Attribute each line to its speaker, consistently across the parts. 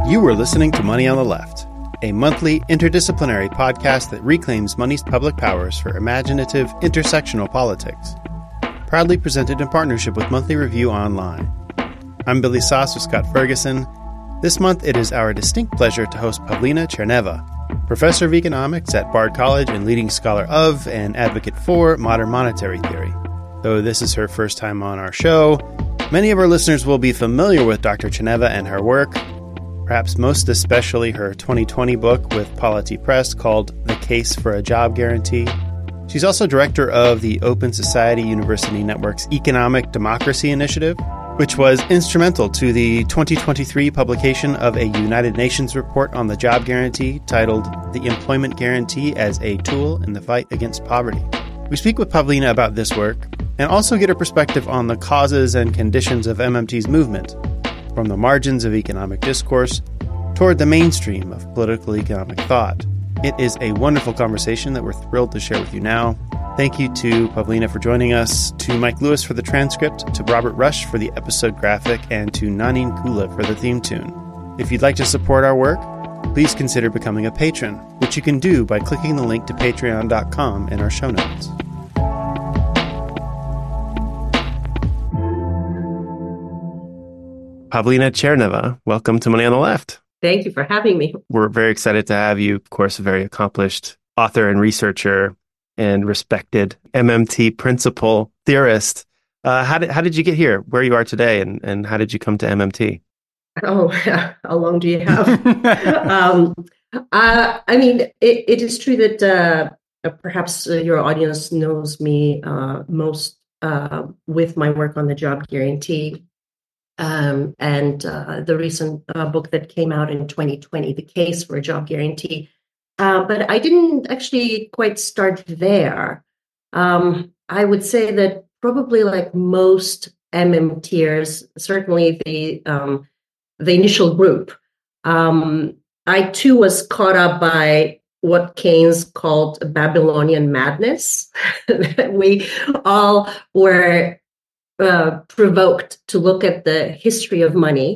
Speaker 1: You were listening to Money on the Left, a monthly interdisciplinary podcast that reclaims money's public powers for imaginative intersectional politics. Proudly presented in partnership with Monthly Review Online. I'm Billy Soss with Scott Ferguson. This month it is our distinct pleasure to host Pavlina Tcherneva, professor of economics at Bard College and leading scholar of and advocate for modern monetary theory. Though this is her first time on our show, many of our listeners will be familiar with Dr. Tcherneva and her work, perhaps most especially her 2020 book with Polity Press called The Case for a Job Guarantee. She's also director of the Open Society University Network's Economic Democracy Initiative, which was instrumental to the 2023 publication of a United Nations report on the job guarantee titled The Employment Guarantee as a Tool in the Fight Against Poverty. We speak with Pavlina about this work and also get her perspective on the causes and conditions of MMT's movement, from the margins of economic discourse toward the mainstream of political economic thought. It is a wonderful conversation that we're thrilled to share with you now. Thank you to Pavlina for joining us, to Mike Lewis for the transcript, to Robert Rush for the episode graphic, and to Nanine Kula for the theme tune. If you'd like to support our work, please consider becoming a patron, which you can do by clicking the link to patreon.com in our show notes. Pavlina Tcherneva, welcome to Money on the Left.
Speaker 2: Thank you for having me.
Speaker 1: We're very excited to have you. Of course, a very accomplished author and researcher and respected MMT principal theorist. How did you get here, where you are today, and how did you come to MMT?
Speaker 2: Oh, how long do you have? It is true that perhaps your audience knows me most with my work on the job guarantee. And the recent book that came out in 2020, The Case for a Job Guarantee. But I didn't actually quite start there. I would say that probably like most MMTers, certainly the initial group, I too was caught up by what Keynes called Babylonian madness. We all were provoked to look at the history of money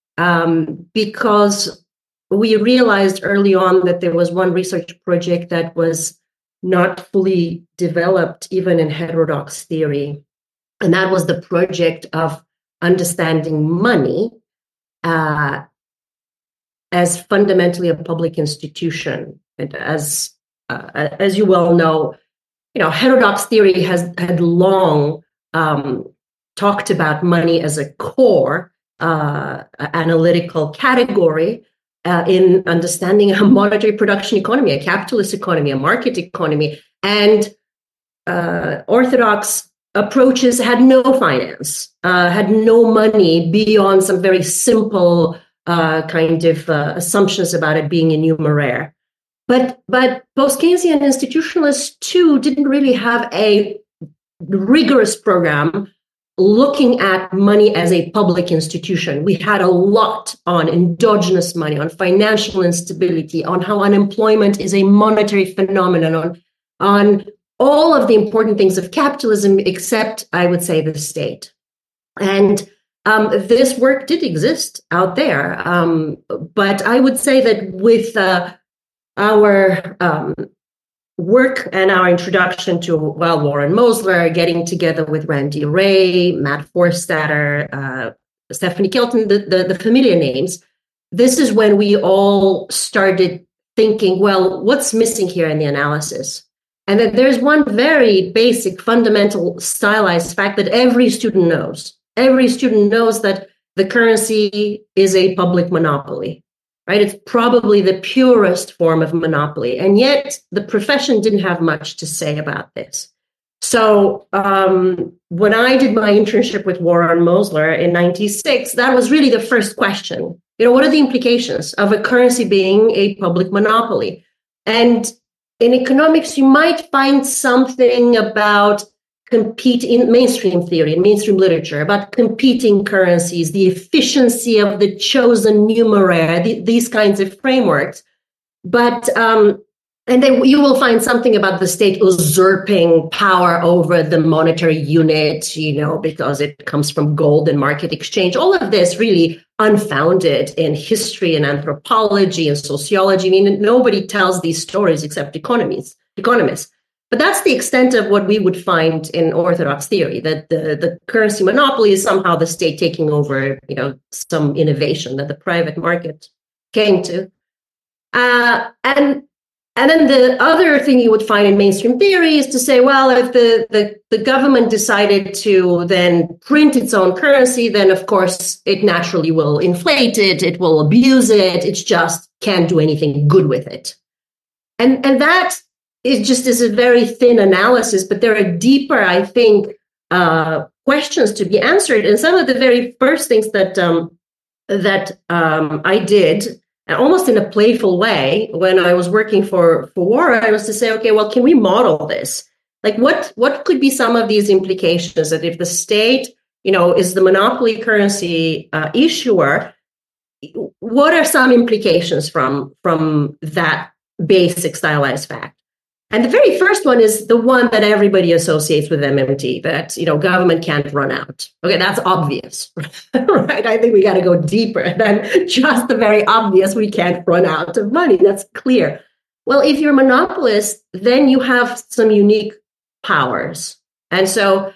Speaker 2: because we realized early on that there was one research project that was not fully developed even in heterodox theory, and that was the project of understanding money as fundamentally a public institution. And as you well know, heterodox theory had long talked about money as a core analytical category in understanding a monetary production economy, a capitalist economy, a market economy. And orthodox approaches had no finance, had no money beyond some very simple assumptions about it being in numeraire. But post-Keynesian institutionalists, too, didn't really have a rigorous program looking at money as a public institution. We had a lot on endogenous money, on financial instability, on how unemployment is a monetary phenomenon, on all of the important things of capitalism, except, I would say, the state. And this work did exist out there. But I would say that with our work and our introduction to, Warren Mosler, getting together with Randy Wray, Matt Forstater, Stephanie Kelton, the familiar names, this is when we all started thinking, what's missing here in the analysis? And that there's one very basic, fundamental, stylized fact that every student knows. Every student knows that the currency is a public monopoly. Right? It's probably the purest form of monopoly. And yet the profession didn't have much to say about this. So when I did my internship with Warren Mosler in 96, that was really the first question. What are the implications of a currency being a public monopoly? And in economics, you might find something about in mainstream theory and mainstream literature about competing currencies, the efficiency of the chosen numeraire, these kinds of frameworks. But and then you will find something about the state usurping power over the monetary unit, because it comes from gold and market exchange. All of this really unfounded in history and anthropology and sociology. I mean, nobody tells these stories except economists. But that's the extent of what we would find in orthodox theory, that the currency monopoly is somehow the state taking over, some innovation that the private market came to. And then the other thing you would find in mainstream theory is to say, well, if the government decided to then print its own currency, then of course it naturally will inflate it, it will abuse it, it just can't do anything good with it. And that is a very thin analysis, but there are deeper, I think, questions to be answered. And some of the very first things that I did, almost in a playful way, when I was working for Wara, I was to say, okay, well, can we model this? Like, what could be some of these implications that if the state, is the monopoly currency issuer, what are some implications from that basic stylized fact? And the very first one is the one that everybody associates with MMT, that, government can't run out. Okay, that's obvious, right? I think we got to go deeper than just the very obvious, we can't run out of money. That's clear. Well, if you're a monopolist, then you have some unique powers. And so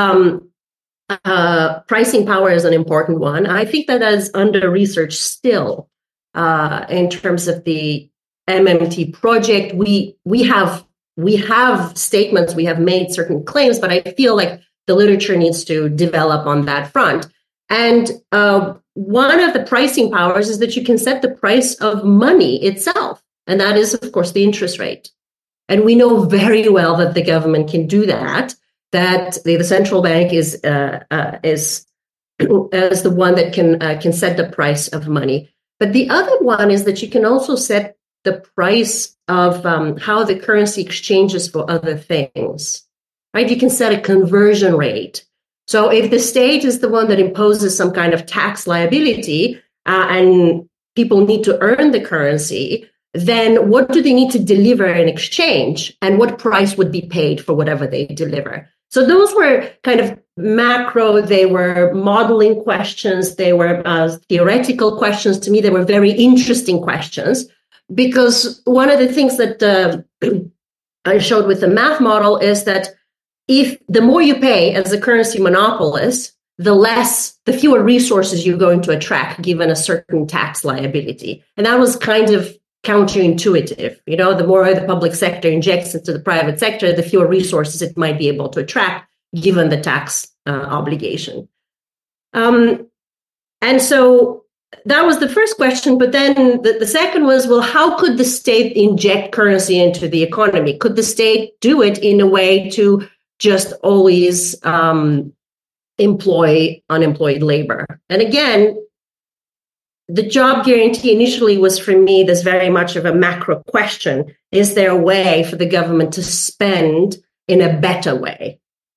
Speaker 2: pricing power is an important one. I think that is under research still in terms of the MMT project. We have statements, we have made certain claims, but I feel like the literature needs to develop on that front. And one of the pricing powers is that you can set the price of money itself. And that is, of course, the interest rate. And we know very well that the government can do that, that the central bank is the one that can set the price of money. But the other one is that you can also set the price of how the currency exchanges for other things, right? You can set a conversion rate. So if the state is the one that imposes some kind of tax liability and people need to earn the currency, then what do they need to deliver in exchange? And what price would be paid for whatever they deliver? So those were kind of macro, they were modeling questions, they were theoretical questions. To me, they were very interesting questions. Because one of the things that I showed with the math model is that if the more you pay as a currency monopolist, the fewer resources you're going to attract given a certain tax liability. And that was kind of counterintuitive. The more the public sector injects into the private sector, the fewer resources it might be able to attract given the tax obligation. And so that was the first question. But then the second was, well, how could the state inject currency into the economy? Could the state do it in a way to just always employ unemployed labor? And again, the job guarantee initially was for me this very much of a macro question. Is there a way for the government to spend in a better way?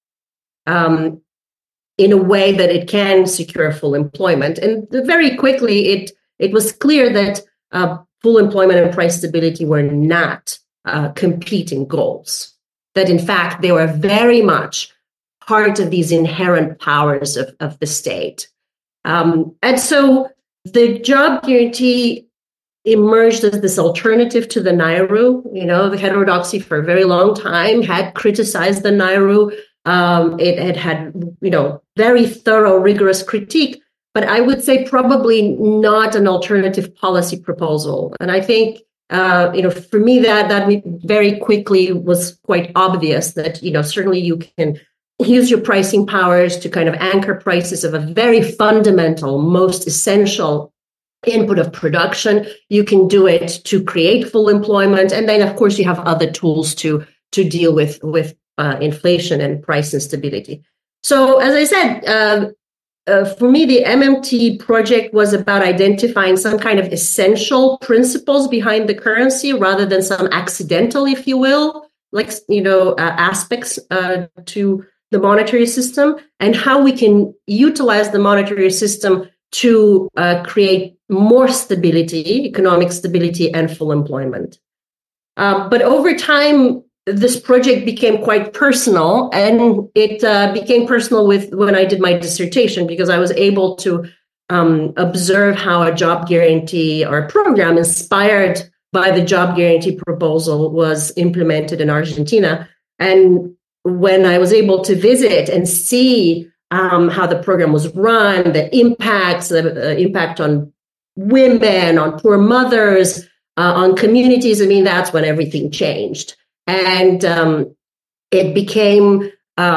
Speaker 2: In a way that it can secure full employment. And very quickly, it was clear that full employment and price stability were not competing goals. That in fact, they were very much part of these inherent powers of the state. And so the job guarantee emerged as this alternative to the Nairu. The heterodoxy for a very long time had criticized the Nairu. It had very thorough, rigorous critique, but I would say probably not an alternative policy proposal. And I think, for me, that very quickly was quite obvious that, certainly you can use your pricing powers to kind of anchor prices of a very fundamental, most essential input of production. You can do it to create full employment. And then, of course, you have other tools to deal with inflation and price instability. So, as I said, for me, the MMT project was about identifying some kind of essential principles behind the currency rather than some accidental, if you will, aspects to the monetary system, and how we can utilize the monetary system to create more stability, economic stability, and full employment. But over time, this project became quite personal, and it became personal when I did my dissertation, because I was able to observe how a job guarantee or a program inspired by the job guarantee proposal was implemented in Argentina. And when I was able to visit and see how the program was run, the impact on women, on poor mothers, on communities, I mean, that's when everything changed. And it became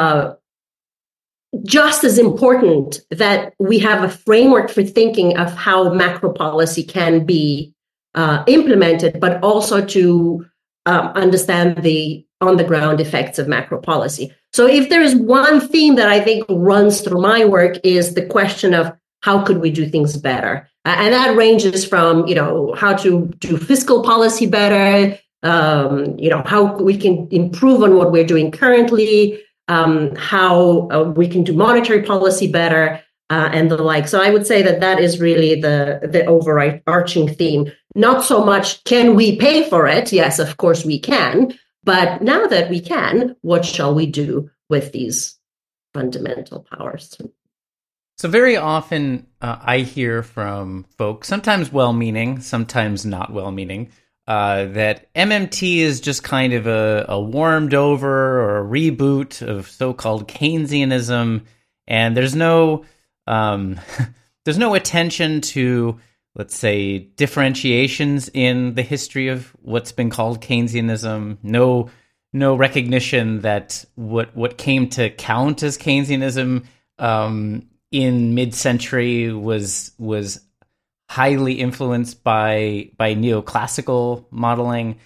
Speaker 2: just as important that we have a framework for thinking of how macro policy can be implemented, but also to understand the on-the-ground effects of macro policy. So if there is one theme that I think runs through my work is the question of how could we do things better? And that ranges from, how to do fiscal policy better, how we can improve on what we're doing currently, how we can do monetary policy better, and the like. So I would say that is really the overarching theme. Not so much, can we pay for it? Yes, of course we can. But now that we can, what shall we do with these fundamental powers?
Speaker 3: So very often I hear from folks, sometimes well-meaning, sometimes not well-meaning, that MMT is just kind of a warmed over or a reboot of so-called Keynesianism, and there's no attention to, let's say, differentiations in the history of what's been called Keynesianism. No recognition that what came to count as Keynesianism in mid-century was highly influenced by neoclassical modeling.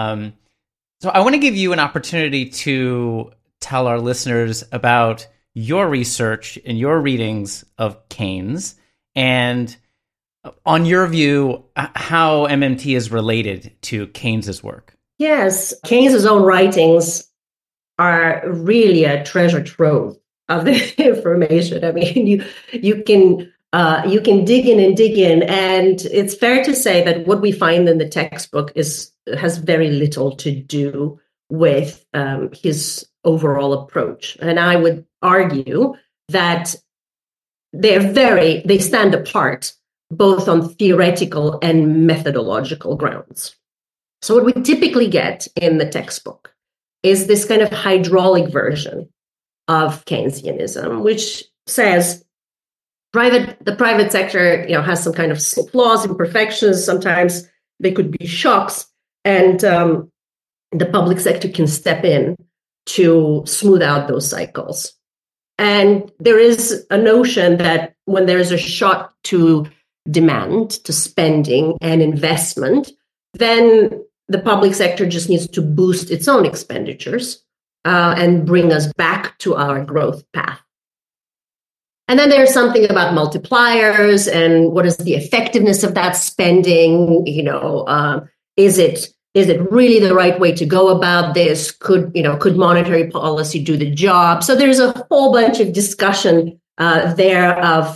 Speaker 3: So I want to give you an opportunity to tell our listeners about your research and your readings of Keynes, and on your view, how MMT is related to Keynes's work.
Speaker 2: Yes, Keynes's own writings are really a treasure trove of the information. I mean, you can dig in, and it's fair to say that what we find in the textbook has very little to do with his overall approach. And I would argue that they stand apart both on theoretical and methodological grounds. So what we typically get in the textbook is this kind of hydraulic version of Keynesianism, which says the private sector, has some kind of flaws, imperfections. Sometimes they could be shocks, and the public sector can step in to smooth out those cycles. And there is a notion that when there is a shock to demand, to spending and investment, then the public sector just needs to boost its own expenditures and bring us back to our growth path. And then there's something about multipliers and what is the effectiveness of that spending? Is it really the right way to go about this? Could monetary policy do the job? So there's a whole bunch of discussion there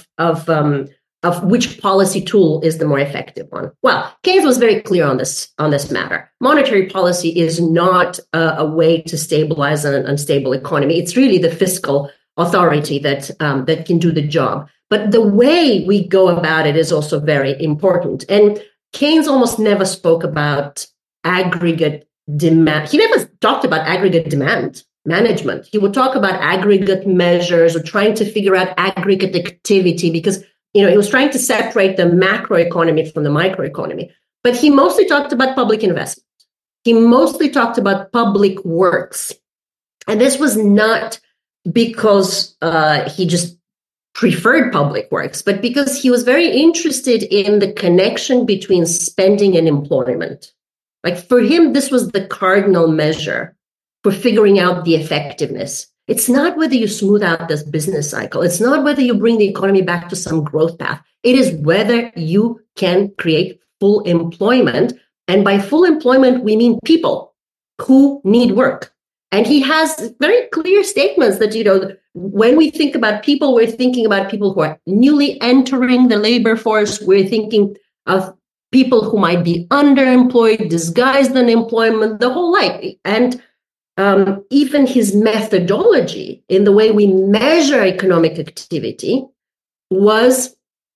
Speaker 2: of which policy tool is the more effective one. Well, Keynes was very clear on this matter. Monetary policy is not a way to stabilize an unstable economy. It's really the fiscal authority that can do the job. But the way we go about it is also very important. And Keynes almost never spoke about aggregate demand. He never talked about aggregate demand management. He would talk about aggregate measures or trying to figure out aggregate activity because he was trying to separate the macroeconomy from the microeconomy. But he mostly talked about public investment. He mostly talked about public works. And this was not because he just preferred public works, but because he was very interested in the connection between spending and employment. Like for him, this was the cardinal measure for figuring out the effectiveness. It's not whether you smooth out this business cycle. It's not whether you bring the economy back to some growth path. It is whether you can create full employment. And by full employment, we mean people who need work. And he has very clear statements that, when we think about people, we're thinking about people who are newly entering the labor force. We're thinking of people who might be underemployed, disguised unemployment, the whole life. And even his methodology in the way we measure economic activity was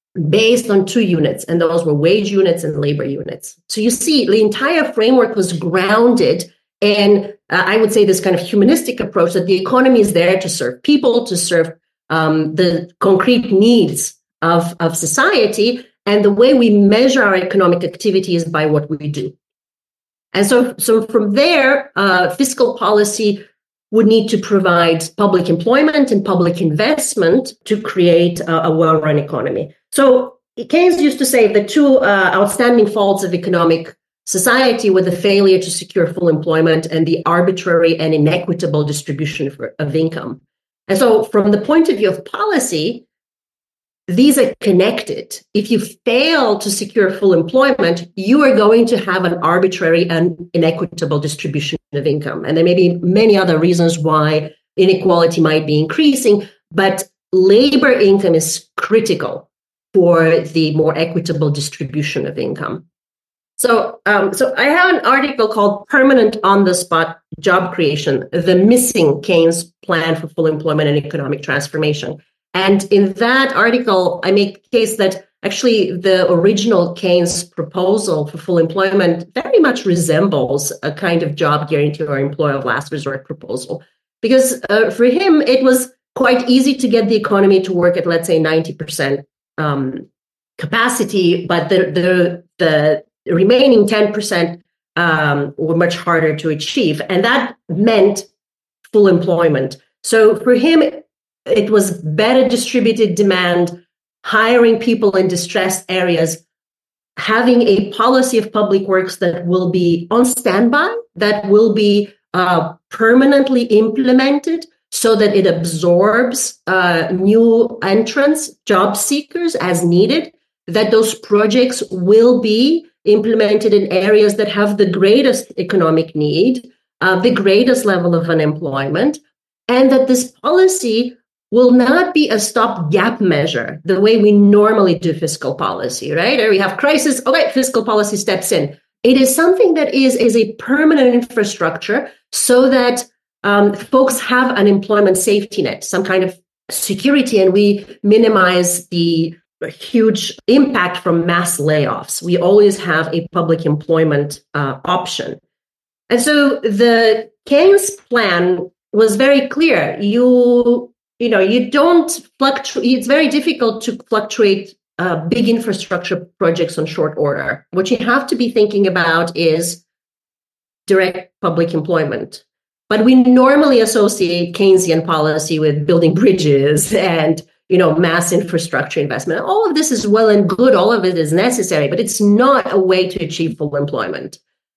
Speaker 2: based on two units, and those were wage units and labor units. So you see, the entire framework was grounded in, I would say, this kind of humanistic approach that the economy is there to serve people, to serve the concrete needs of society. And the way we measure our economic activity is by what we do. And so from there, fiscal policy would need to provide public employment and public investment to create a well-run economy. So Keynes used to say the two outstanding faults of economic society were the failure to secure full employment and the arbitrary and inequitable distribution of income. And so from the point of view of policy, these are connected. If you fail to secure full employment, you are going to have an arbitrary and inequitable distribution of income. And there may be many other reasons why inequality might be increasing, but labor income is critical for the more equitable distribution of income. So I have an article called Permanent on-the-Spot Job Creation, the Missing Keynes Plan for Full Employment and Economic Transformation. And in that article, I make the case that actually the original Keynes proposal for full employment very much resembles a kind of job guarantee or employer of last resort proposal. Because for him, it was quite easy to get the economy to work at, let's say, 90% capacity, but the remaining 10% were much harder to achieve. And that meant full employment. So for him, it was better distributed demand, hiring people in distressed areas, having a policy of public works that will be on standby, that will be permanently implemented so that it absorbs new entrants, job seekers as needed, that those projects will be implemented in areas that have the greatest economic need, the greatest level of unemployment, and that this policy will not be a stopgap measure the way we normally do fiscal policy, right? Or we have crisis, okay, fiscal policy steps in. It is something that is a permanent infrastructure so that folks have an employment safety net, some kind of security, and we minimize the huge impact from mass layoffs. We always have a public employment option. And so the Keynes plan was very clear. You don't fluctuate. It's very difficult to fluctuate big infrastructure projects on short order. What you have to be thinking about is direct public employment. But we normally associate Keynesian policy with building bridges and mass infrastructure investment. All of this is well and good. All of it is necessary, but it's not a way to achieve full employment.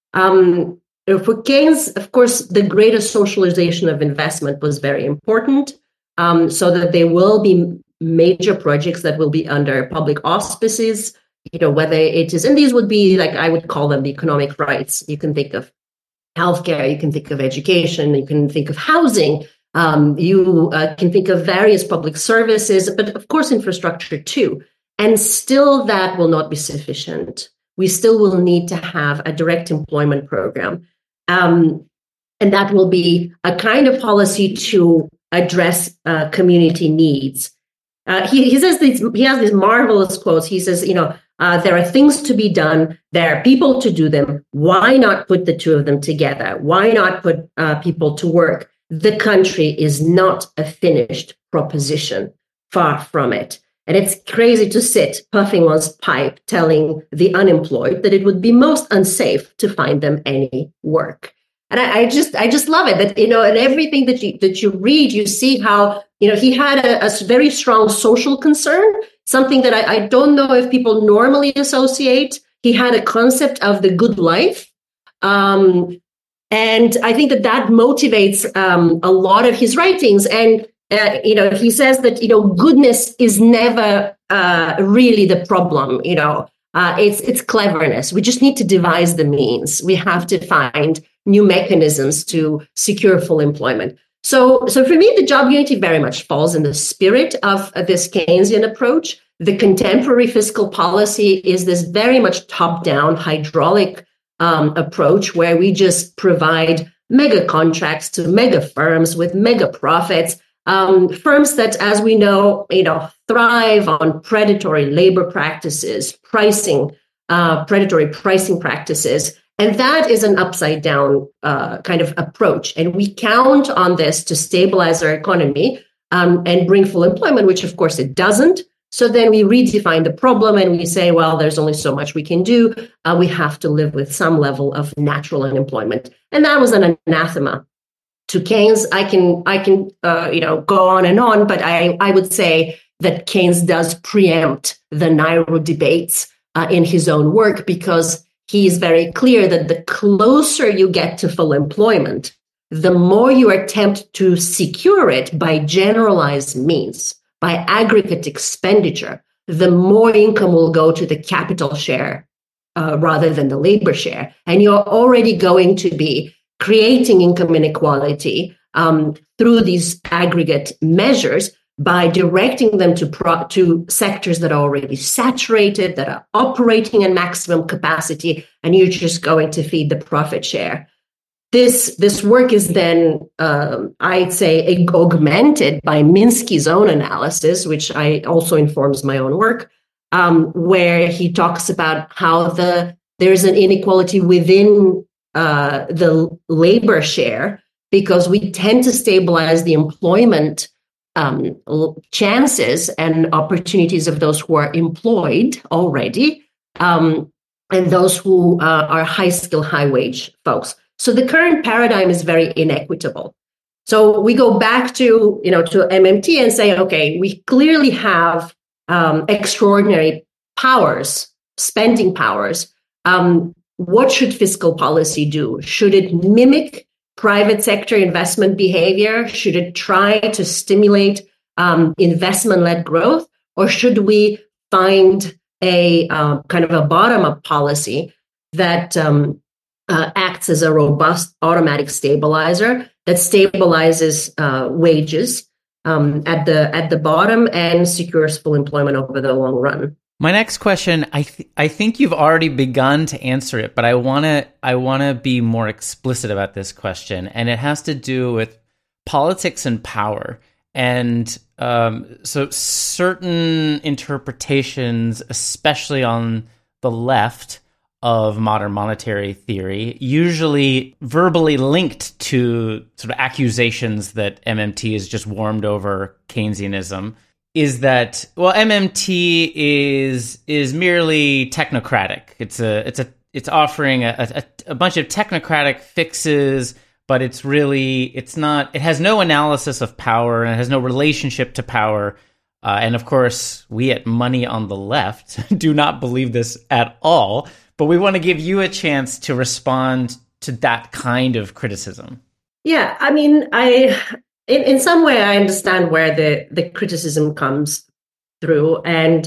Speaker 2: For Keynes, of course, the greater socialization of investment was very important. So that there will be major projects that will be under public auspices, whether it is, and these would be like, I would call them the economic rights. You can think of healthcare, you can think of education, you can think of housing, you can think of various public services, but of course, infrastructure too. And still that will not be sufficient. We still will need to have a direct employment program. And that will be a kind of policy to address community needs. He says he has these marvelous quotes. He says, there are things to be done. There are people to do them. Why not put the two of them together? Why not put people to work? The country is not a finished proposition. Far from it. And it's crazy to sit puffing one's pipe, telling the unemployed that it would be most unsafe to find them any work. And I just love it that, in everything that you read, you see how, he had a very strong social concern, something that I don't know if people normally associate. He had a concept of the good life. And I think that motivates a lot of his writings. And, he says that, goodness is never really the problem, it's cleverness. We just need to devise the means. We have to find new mechanisms to secure full employment. So for me, the job guarantee very much falls in the spirit of this Keynesian approach. The contemporary fiscal policy is this very much top-down hydraulic approach where we just provide mega contracts to mega firms with mega profits. Firms that, as we know, thrive on predatory labor practices, predatory pricing practices. And that is an upside down kind of approach. And we count on this to stabilize our economy and bring full employment, which of course it doesn't. So then we redefine the problem and we say, well, there's only so much we can do. We have to live with some level of natural unemployment. And that was an anathema to Keynes. I can go on and on, but I would say that Keynes does preempt the Nairo debates in his own work, because he is very clear that the closer you get to full employment, the more you attempt to secure it by generalized means, by aggregate expenditure, the more income will go to the capital share rather than the labor share. And you're already going to be creating income inequality through these aggregate measures by directing them to sectors that are already saturated, that are operating at maximum capacity, and you're just going to feed the profit share. This work is then, I'd say, augmented by Minsky's own analysis, which also informs my own work, where he talks about how there's an inequality within the labor share, because we tend to stabilize the employment chances and opportunities of those who are employed already, and those who are high skill, high wage folks. So the current paradigm is very inequitable. So we go back to MMT and say, okay, we clearly have extraordinary powers, spending powers. What should fiscal policy do? Should it mimic private sector investment behavior? Should it try to stimulate investment-led growth? Or should we find a kind of a bottom-up policy that acts as a robust automatic stabilizer that stabilizes wages at the bottom and secures full employment over the long run?
Speaker 3: My next question, I think you've already begun to answer it, but I wanna be more explicit about this question, and it has to do with politics and power. And so certain interpretations, especially on the left of modern monetary theory, usually verbally linked to sort of accusations that MMT is just warmed over Keynesianism, is that, well, MMT is merely technocratic. It's offering a bunch of technocratic fixes, but it has no analysis of power, and it has no relationship to power. And of course, we at Money on the Left do not believe this at all, but we want to give you a chance to respond to that kind of criticism.
Speaker 2: Yeah, I mean, in some way, I understand where the criticism comes through, and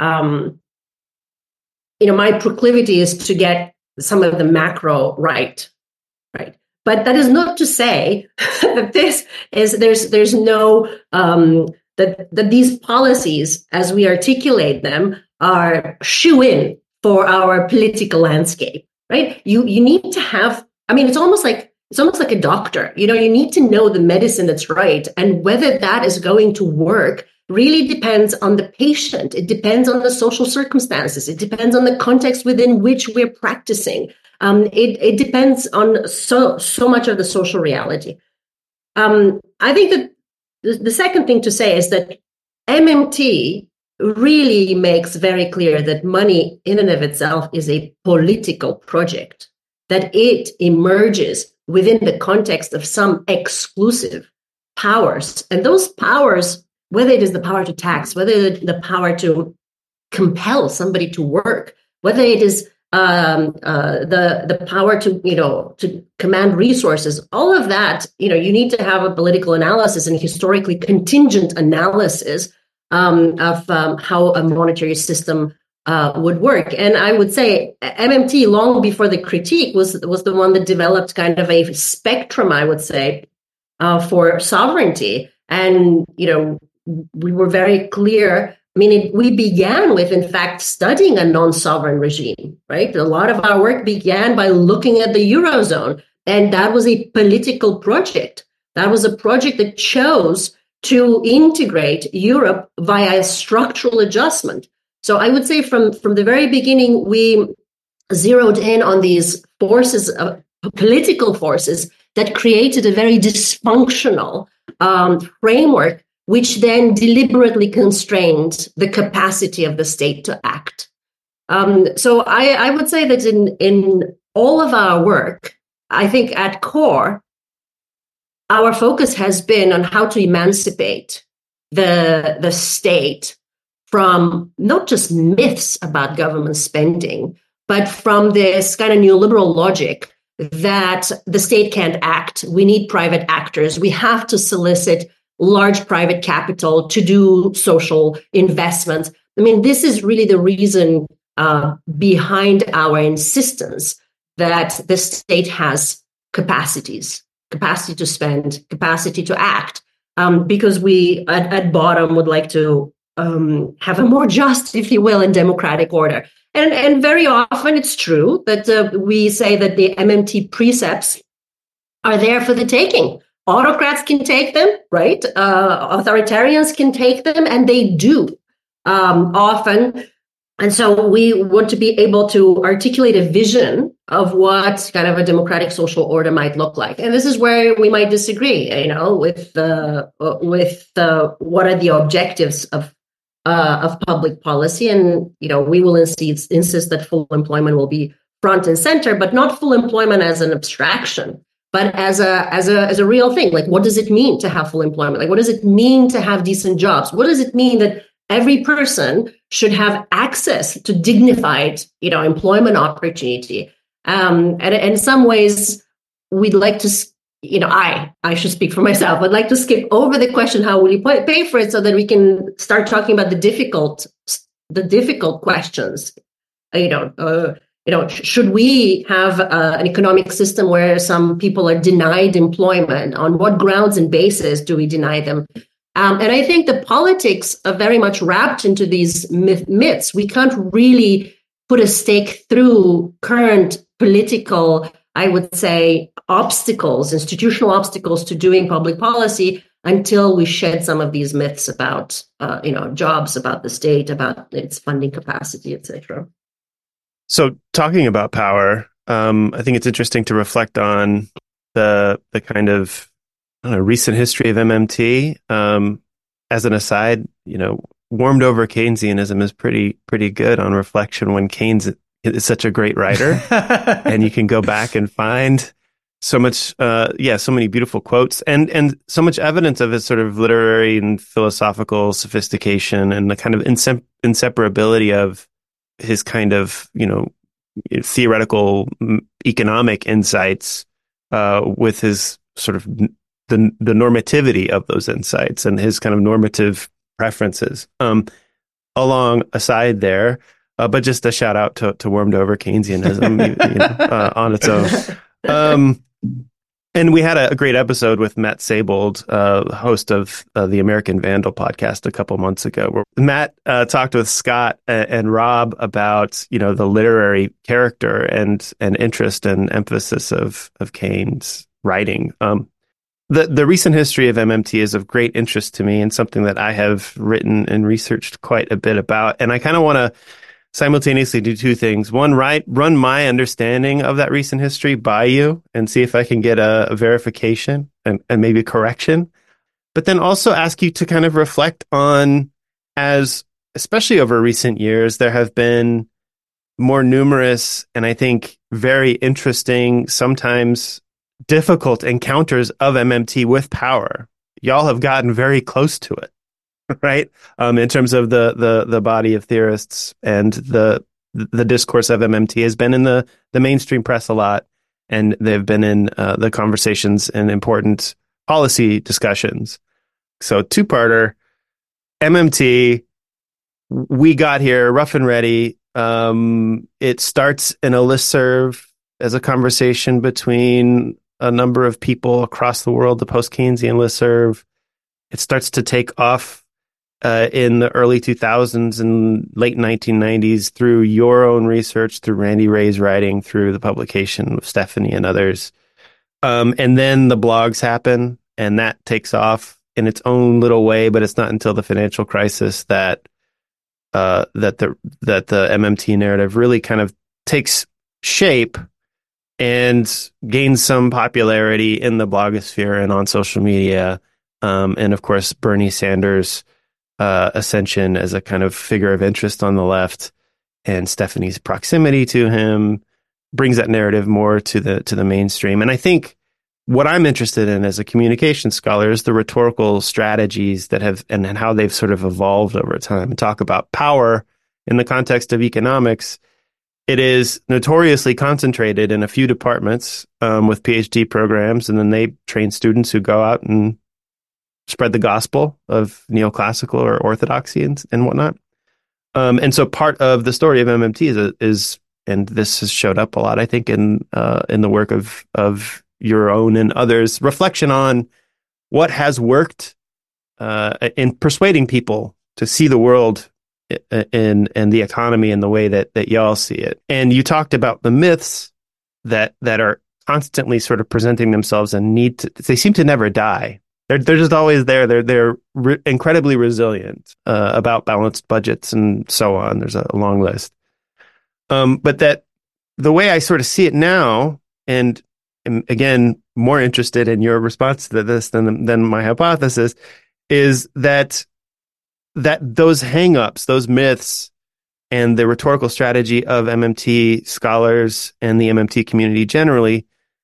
Speaker 2: my proclivity is to get some of the macro right. But that is not to say that there's no that these policies, as we articulate them, are shoe-in for our political landscape. Right? You need to have. I mean, it's almost like a doctor. You need to know the medicine that's right, and whether that is going to work really depends on the patient. It depends on the social circumstances. It depends on the context within which we're practicing. It depends on so much of the social reality. I think that the second thing to say is that MMT really makes very clear that money in and of itself is a political project, that it emerges within the context of some exclusive powers. And those powers, whether it is the power to tax, whether it is the power to compel somebody to work, whether it is the power to command resources, all of that, you need to have a political analysis and historically contingent analysis of how a monetary system would work. And I would say MMT, long before the critique, was the one that developed kind of a spectrum, I would say, for sovereignty. And, we were very clear. I mean, we began with, in fact, studying a non-sovereign regime, right? A lot of our work began by looking at the Eurozone, and that was a political project. That was a project that chose to integrate Europe via a structural adjustment. So I would say from the very beginning, we zeroed in on these forces, political forces that created a very dysfunctional framework, which then deliberately constrained the capacity of the state to act. So I would say that in all of our work, I think at core, our focus has been on how to emancipate the state from not just myths about government spending, but from this kind of neoliberal logic that the state can't act. We need private actors. We have to solicit large private capital to do social investments. I mean, this is really the reason behind our insistence that the state has capacity to spend, capacity to act, because we at bottom would like to have a more just, if you will, and democratic order. And very often it's true that we say that the MMT precepts are there for the taking. Autocrats can take them, right? Authoritarians can take them, and they do often. And so we want to be able to articulate a vision of what kind of a democratic social order might look like. And this is where we might disagree, with what are the objectives of public policy. And, we will insist that full employment will be front and center, but not full employment as an abstraction, but as a real thing. Like, what does it mean to have full employment? Like, what does it mean to have decent jobs? What does it mean that every person should have access to dignified, employment opportunity? And in some ways, we'd like to, I should speak for myself. I'd like to skip over the question, how will you pay for it, so that we can start talking about the difficult questions. Should we have an economic system where some people are denied employment? On what grounds and basis do we deny them? And I think the politics are very much wrapped into these myths. We can't really put a stake through current political, I would say, institutional obstacles to doing public policy until we shed some of these myths about, jobs, about the state, about its funding capacity, etc.
Speaker 1: So talking about power, I think it's interesting to reflect on the kind of recent history of MMT. As an aside, warmed over Keynesianism is pretty good on reflection when Keynes is such a great writer, and you can go back and find so much, so many beautiful quotes and so much evidence of his sort of literary and philosophical sophistication and the kind of inseparability of his kind of, theoretical economic insights with his sort of the normativity of those insights and his kind of normative preferences. Along aside there, but just a shout out to warmed over Keynesianism on its own. And we had a great episode with Matt Seybold, host of the American Vandal podcast a couple months ago, where Matt talked with Scott and Rob about, the literary character and interest and emphasis of Keynes' writing. The recent history of MMT is of great interest to me and something that I have written and researched quite a bit about. And I kind of want to simultaneously do two things. One, run my understanding of that recent history by you and see if I can get a verification and maybe a correction. But then also ask you to kind of reflect on, as especially over recent years, there have been more numerous and I think very interesting, sometimes difficult encounters of MMT with power. Y'all have gotten very close to it, right? In terms of the body of theorists, and the discourse of MMT has been in the mainstream press a lot, and they've been in the conversations and important policy discussions. So two-parter, MMT, we got here rough and ready. It starts in a listserv as a conversation between a number of people across the world, the post-Keynesian listserv. It starts to take off in the early 2000s and late 1990s through your own research, through Randy Ray's writing, through the publication of Stephanie and others. And then the blogs happen, and that takes off in its own little way, but it's not until the financial crisis that the MMT narrative really kind of takes shape and gains some popularity in the blogosphere and on social media. And of course, Bernie Sanders' ascension as a kind of figure of interest on the left, and Stephanie's proximity to him brings that narrative more to the mainstream. And I think what I'm interested in as a communication scholar is the rhetorical strategies that have and how they've sort of evolved over time. And talk about power in the context of economics. It is notoriously concentrated in a few departments with PhD programs, and then they train students who go out and spread the gospel of neoclassical or orthodoxy and whatnot. And so part of the story of MMT is, and this has showed up a lot, I think, in the work of your own and others, reflection on what has worked in persuading people to see the world in the economy in the way that y'all see it. And you talked about the myths that are constantly sort of presenting themselves and they seem to never die. They're just always there. They're incredibly resilient about balanced budgets and so on. There's a long list. But that the way I sort of see it now, and again, more interested in your response to this than my hypothesis, is that those hangups, those myths, and the rhetorical strategy of MMT scholars and the MMT community generally,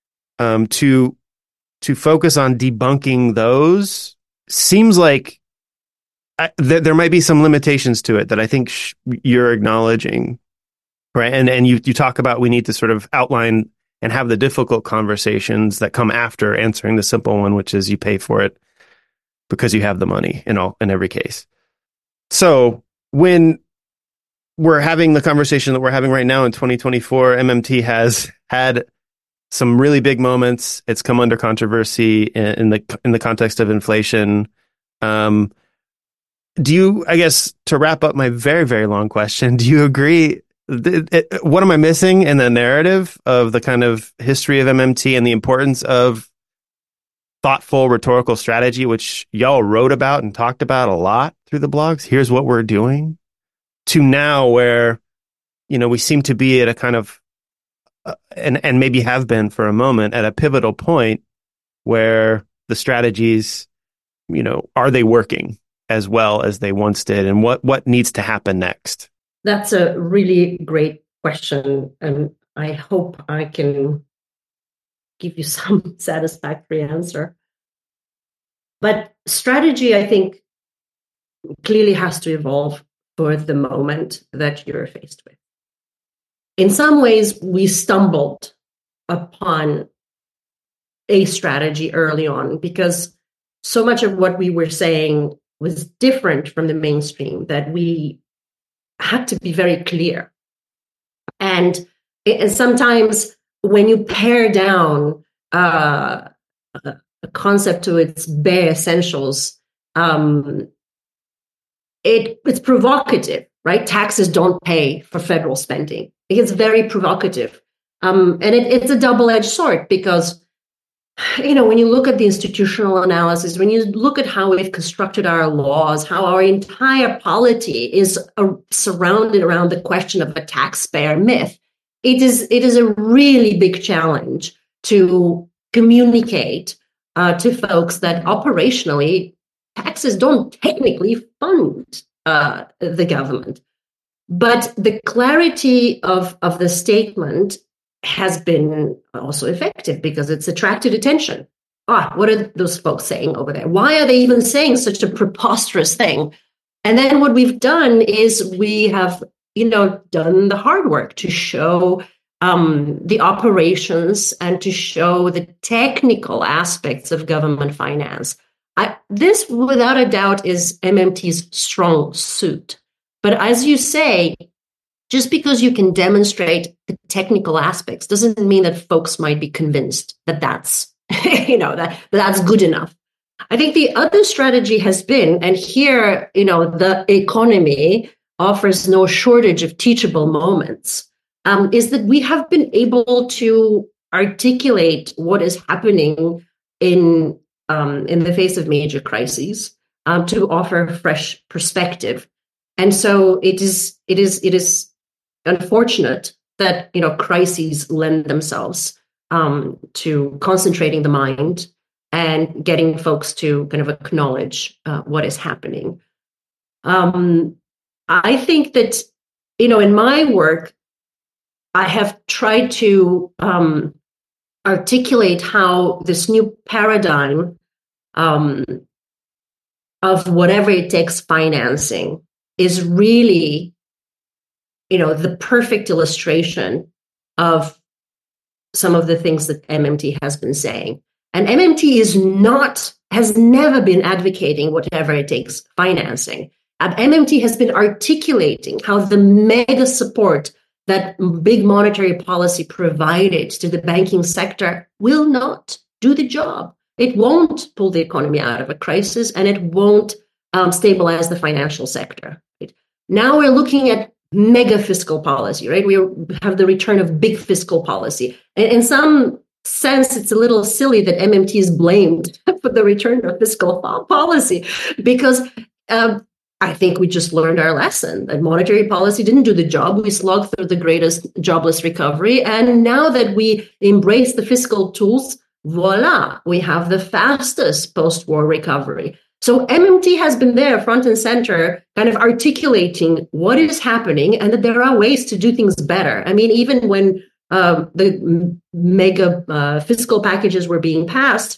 Speaker 1: to focus on debunking those seems like there might be some limitations to it that I think you're acknowledging, right? And you talk about we need to sort of outline and have the difficult conversations that come after answering the simple one, which is you pay for it because you have the money in every case. So when we're having the conversation that we're having right now in 2024, MMT has had some really big moments. It's come under controversy in the context of inflation. Do you, I guess, to wrap up my very, very long question, do you agree? What am I missing in the narrative of the kind of history of MMT and the importance of thoughtful rhetorical strategy, which y'all wrote about and talked about a lot through the blogs? Here's what we're doing, to now where, we seem to be at a kind of and maybe have been for a moment at a pivotal point where the strategies, are they working as well as they once did, and what needs to happen next?
Speaker 2: That's a really great question, and I hope I can give you some satisfactory answer. But strategy, I think, clearly has to evolve for the moment that you're faced with. In some ways, we stumbled upon a strategy early on because so much of what we were saying was different from the mainstream that we had to be very clear. And sometimes when you pare down a concept to its bare essentials, it's provocative, right? Taxes don't pay for federal spending. It's very provocative. And it's a double-edged sword because, when you look at the institutional analysis, when you look at how we've constructed our laws, how our entire polity is surrounded around the question of a taxpayer myth, it is a really big challenge to communicate to folks that operationally taxes don't technically fund the government. But the clarity of the statement has been also effective because it's attracted attention. What are those folks saying over there? Why are they even saying such a preposterous thing? And then what we've done is we have, done the hard work to show the operations and to show the technical aspects of government finance. This, without a doubt, is MMT's strong suit. But as you say, just because you can demonstrate the technical aspects doesn't mean that folks might be convinced that that's, that's good enough. I think the other strategy has been, and here, the economy offers no shortage of teachable moments, is that we have been able to articulate what is happening in in the face of major crises, to offer fresh perspective. And so it is unfortunate that crises lend themselves to concentrating the mind and getting folks to kind of acknowledge what is happening. I think that in my work, I have tried to articulate how this new paradigm of whatever it takes financing is really, the perfect illustration of some of the things that MMT has been saying. And MMT has never been advocating whatever it takes financing. MMT has been articulating how the mega support that big monetary policy provided to the banking sector will not do the job. It won't pull the economy out of a crisis, and it won't stabilize the financial sector. Right? Now we're looking at mega fiscal policy, right? We have the return of big fiscal policy. And in some sense, it's a little silly that MMT is blamed for the return of fiscal policy, because I think we just learned our lesson that monetary policy didn't do the job. We slogged through the greatest jobless recovery. And now that we embrace the fiscal tools, voila, we have the fastest post-war recovery. So MMT has been there front and center, kind of articulating what is happening and that there are ways to do things better. I mean, even when the mega fiscal packages were being passed,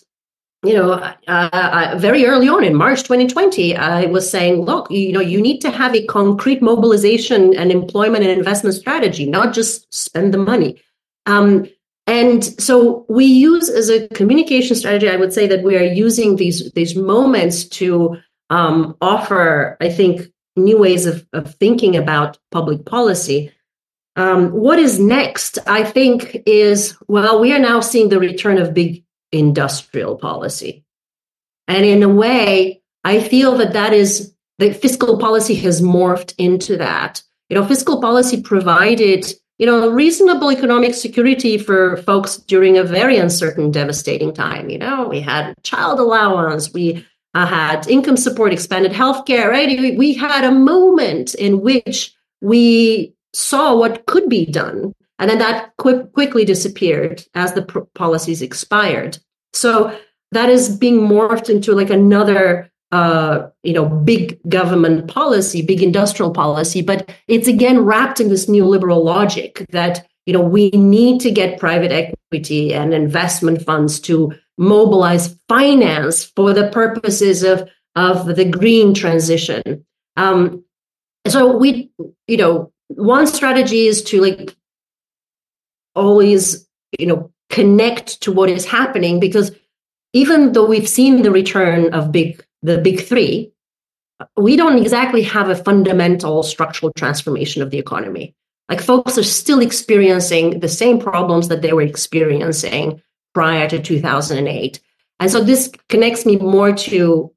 Speaker 2: very early on in March 2020, I was saying, look, you need to have a concrete mobilization and employment and investment strategy, not just spend the money. And so we use as a communication strategy, I would say that we are using these moments to offer, I think, new ways of thinking about public policy. What is next, I think, is, we are now seeing the return of big industrial policy. And in a way, I feel that is the fiscal policy has morphed into that. Fiscal policy provided, reasonable economic security for folks during a very uncertain, devastating time. We had child allowance, we had income support, expanded healthcare, right? We had a moment in which we saw what could be done. And then that quickly disappeared as the policies expired. So that is being morphed into like another, big government policy, big industrial policy. But it's again wrapped in this neoliberal logic that, we need to get private equity and investment funds to mobilize finance for the purposes of the green transition. So one strategy is to always, connect to what is happening, because even though we've seen the return of the big three, we don't exactly have a fundamental structural transformation of the economy. Folks are still experiencing the same problems that they were experiencing prior to 2008. And so this connects me more to,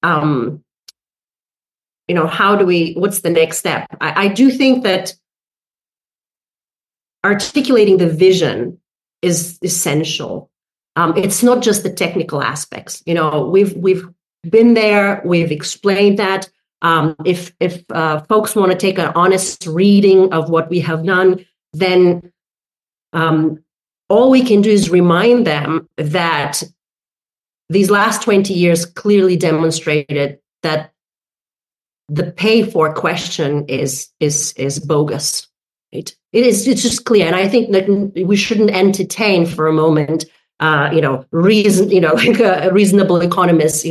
Speaker 2: what's the next step? I do think that articulating the vision is essential. It's not just the technical aspects. We've been there. We've explained that. If folks want to take an honest reading of what we have done, then all we can do is remind them that these last 20 years clearly demonstrated that the pay for question is bogus. Right? It's just clear, and I think that we shouldn't entertain for a moment, reasonable economists,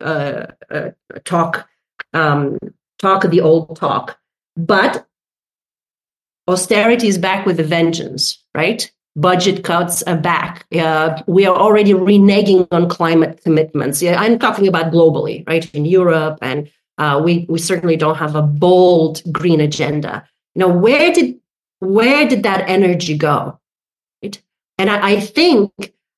Speaker 2: talk the old talk. But austerity is back with a vengeance, right? Budget cuts are back. We are already reneging on climate commitments. Yeah, I'm talking about globally, right? In Europe, and we certainly don't have a bold green agenda. Where did that energy go? Right? And I think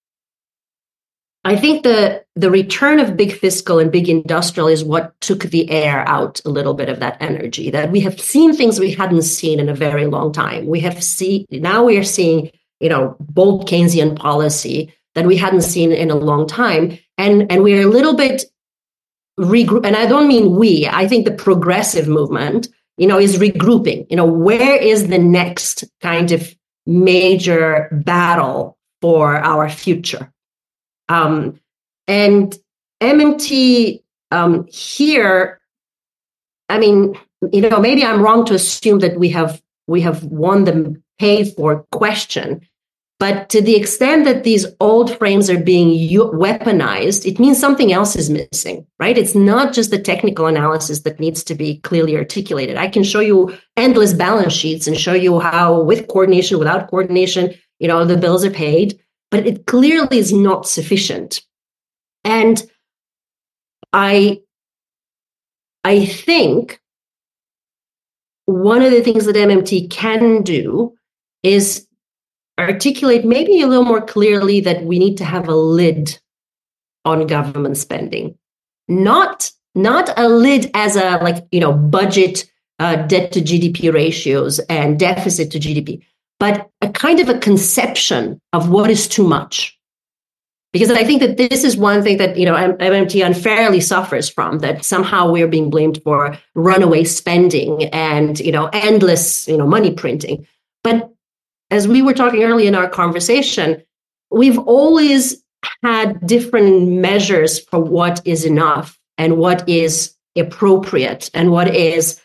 Speaker 2: the return of big fiscal and big industrial is what took the air out a little bit of that energy. That we have seen things we hadn't seen in a very long time. Now we are seeing, bold Keynesian policy that we hadn't seen in a long time. and we're a little bit regroup. And I don't mean we. I think the progressive movement, is regrouping. Where is the next kind of major battle for our future? And MMT here, I mean, maybe I'm wrong to assume that we have won the paid for question, but to the extent that these old frames are being weaponized, it means something else is missing, right? It's not just the technical analysis that needs to be clearly articulated. I can show you endless balance sheets and show you how, with coordination, without coordination, the bills are paid, but it clearly is not sufficient. And I think one of the things that MMT can do is articulate maybe a little more clearly that we need to have a lid on government spending. Not a lid as a budget, debt to GDP ratios and deficit to GDP, but a kind of a conception of what is too much. Because I think that this is one thing that, MMT unfairly suffers from, that somehow we're being blamed for runaway spending and, endless, money printing. But as we were talking earlier in our conversation, we've always had different measures for what is enough and what is appropriate and what is,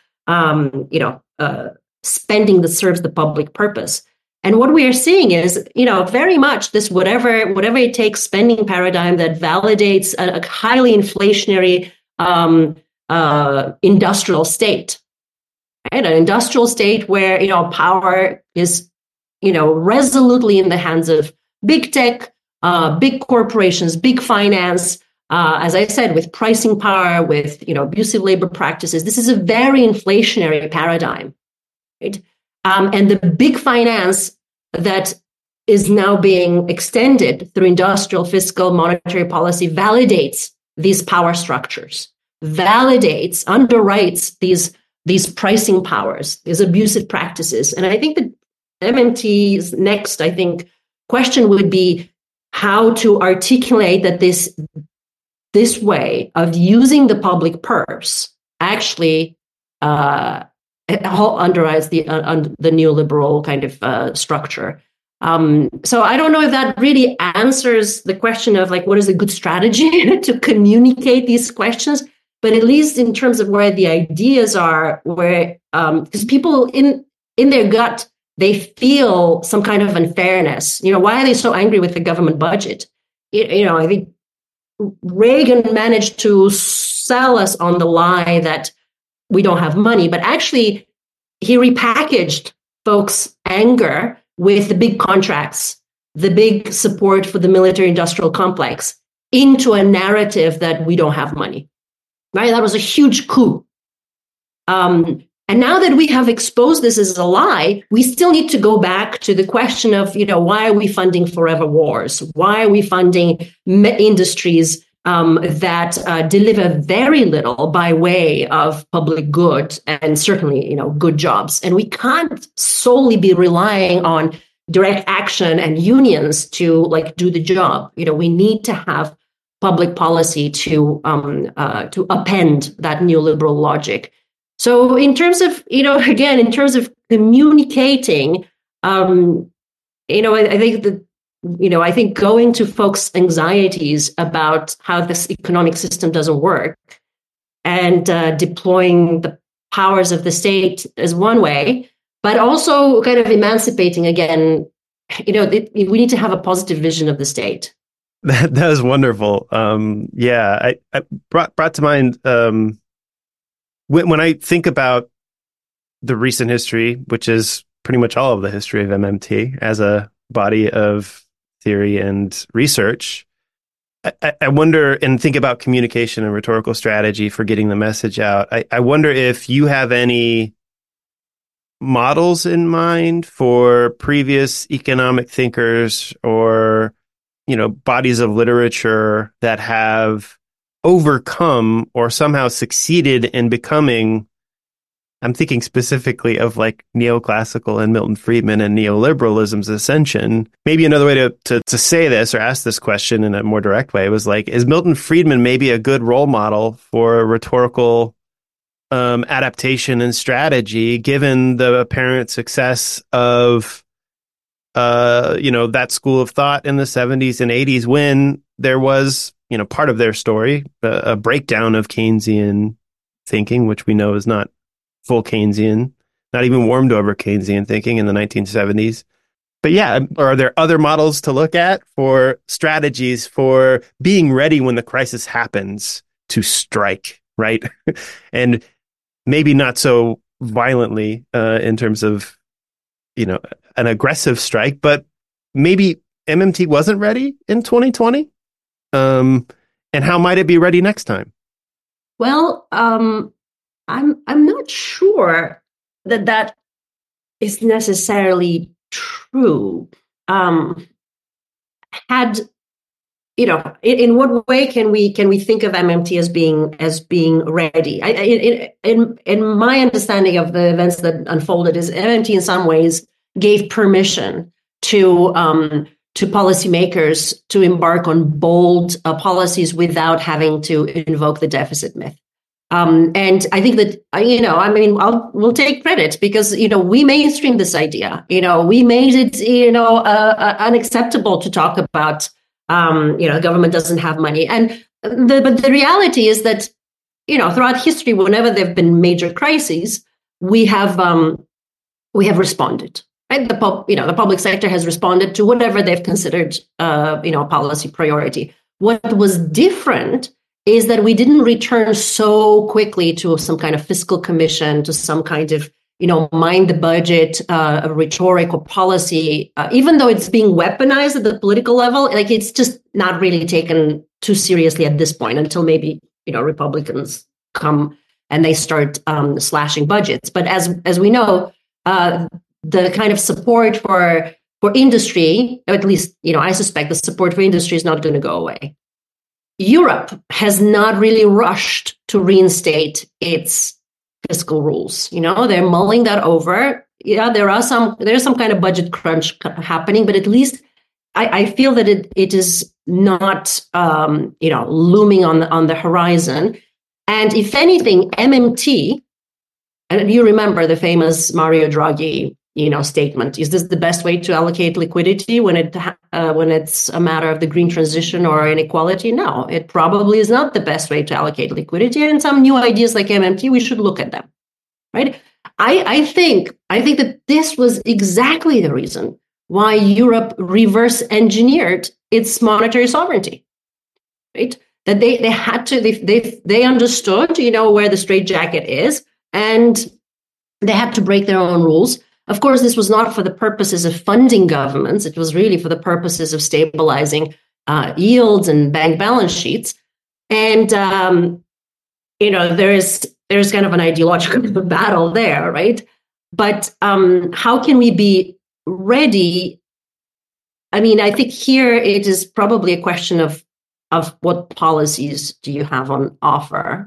Speaker 2: spending that serves the public purpose. And what we are seeing is, very much this whatever it takes spending paradigm that validates a highly inflationary industrial state, right? An industrial state where, power is, resolutely in the hands of big tech, big corporations, big finance. As I said, with pricing power, with, abusive labor practices, this is a very inflationary paradigm, right? And the big finance that is now being extended through industrial, fiscal, monetary policy validates these power structures, underwrites these pricing powers, these abusive practices. And I think that MMT's next, question would be how to articulate that this way of using the public purse actually underwrites the neoliberal kind of structure. So I don't know if that really answers the question of what is a good strategy to communicate these questions, but at least in terms of where the ideas are, where because people in their gut, they feel some kind of unfairness. Why are they so angry with the government budget? I think Reagan managed to sell us on the lie that we don't have money, but actually he repackaged folks' anger with the big contracts, the big support for the military industrial complex into a narrative that we don't have money, right? That was a huge coup. And now that we have exposed this as a lie, we still need to go back to the question of, why are we funding forever wars? Why are we funding industries that deliver very little by way of public good and certainly, good jobs? And we can't solely be relying on direct action and unions to do the job. We need to have public policy to append that neoliberal logic. So in terms of, again, in terms of communicating, I think that, I think going to folks' anxieties about how this economic system doesn't work and deploying the powers of the state is one way, but also kind of emancipating again, we need to have a positive vision of the state.
Speaker 1: That is wonderful. I brought to mind when I think about the recent history, which is pretty much all of the history of MMT as a body of theory and research, I wonder and think about communication and rhetorical strategy for getting the message out. I wonder if you have any models in mind for previous economic thinkers or, bodies of literature that have overcome or somehow succeeded in becoming I'm thinking specifically of like neoclassical and Milton Friedman and neoliberalism's ascension. Maybe another way to say this or ask this question in a more direct way was like, is Milton Friedman maybe a good role model for rhetorical adaptation and strategy, given the apparent success of that school of thought in the 70s and 80s, when there was, part of their story, a breakdown of Keynesian thinking, which we know is not full Keynesian, not even warmed over Keynesian thinking in the 1970s. But yeah, are there other models to look at for strategies for being ready when the crisis happens to strike, right? And maybe not so violently in terms of, an aggressive strike, but maybe MMT wasn't ready in 2020. And how might it be ready next time?
Speaker 2: Well, I'm not sure that is necessarily true. In what way can we think of MMT as being ready? In my understanding of the events that unfolded, is MMT in some ways gave permission to policymakers to embark on bold policies without having to invoke the deficit myth. And I think that, we'll take credit because, we mainstreamed this idea. We made it, unacceptable to talk about, the government doesn't have money. But the reality is that, throughout history, whenever there have been major crises, we have responded. Right? The public sector has responded to whatever they've considered, policy priority. What was different is that we didn't return so quickly to some kind of fiscal commission, to some kind of, mind the budget, rhetoric or policy, even though it's being weaponized at the political level, like it's just not really taken too seriously at this point until maybe, Republicans come and they start slashing budgets. But as we know, the kind of support for industry, or at least, I suspect the support for industry is not going to go away. Europe has not really rushed to reinstate its fiscal rules. They're mulling that over. Yeah, there's some kind of budget crunch happening, but at least I feel that it is not, looming on the horizon. And if anything, MMT, and you remember the famous Mario Draghi, statement, is this the best way to allocate liquidity when it's a matter of the green transition or inequality? No, it probably is not the best way to allocate liquidity. And some new ideas like MMT, we should look at them, right? I think that this was exactly the reason why Europe reverse engineered its monetary sovereignty, right? That they had to, they understood, where the straitjacket is, and they had to break their own rules. Of course, this was not for the purposes of funding governments. It was really for the purposes of stabilizing yields and bank balance sheets. And, there's kind of an ideological battle there, right? But how can we be ready? I mean, I think here it is probably a question of what policies do you have on offer?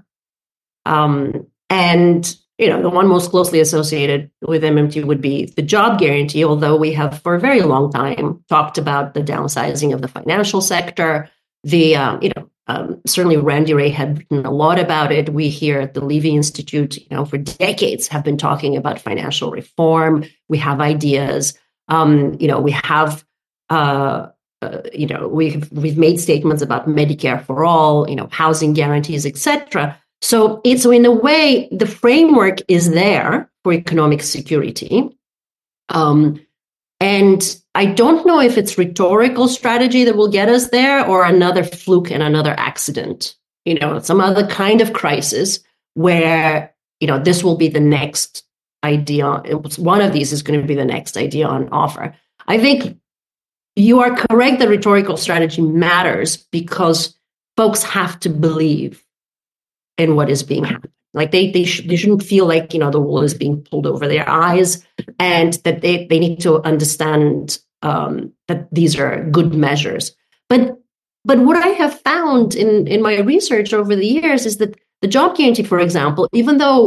Speaker 2: And the one most closely associated with MMT would be the job guarantee, although we have for a very long time talked about the downsizing of the financial sector. Certainly Randy Wray had written a lot about it. We here at the Levy Institute, for decades have been talking about financial reform. We have ideas. We have, we've made statements about Medicare for all, housing guarantees, etc. So in a way, the framework is there for economic security. And I don't know if it's rhetorical strategy that will get us there or another fluke and another accident, some other kind of crisis where, this will be the next idea. One of these is going to be the next idea on offer. I think you are correct that rhetorical strategy matters because folks have to believe in what is being happened. Like they shouldn't feel like, the wool is being pulled over their eyes, and that they need to understand that these are good measures. But what I have found in my research over the years is that the job guarantee, for example, even though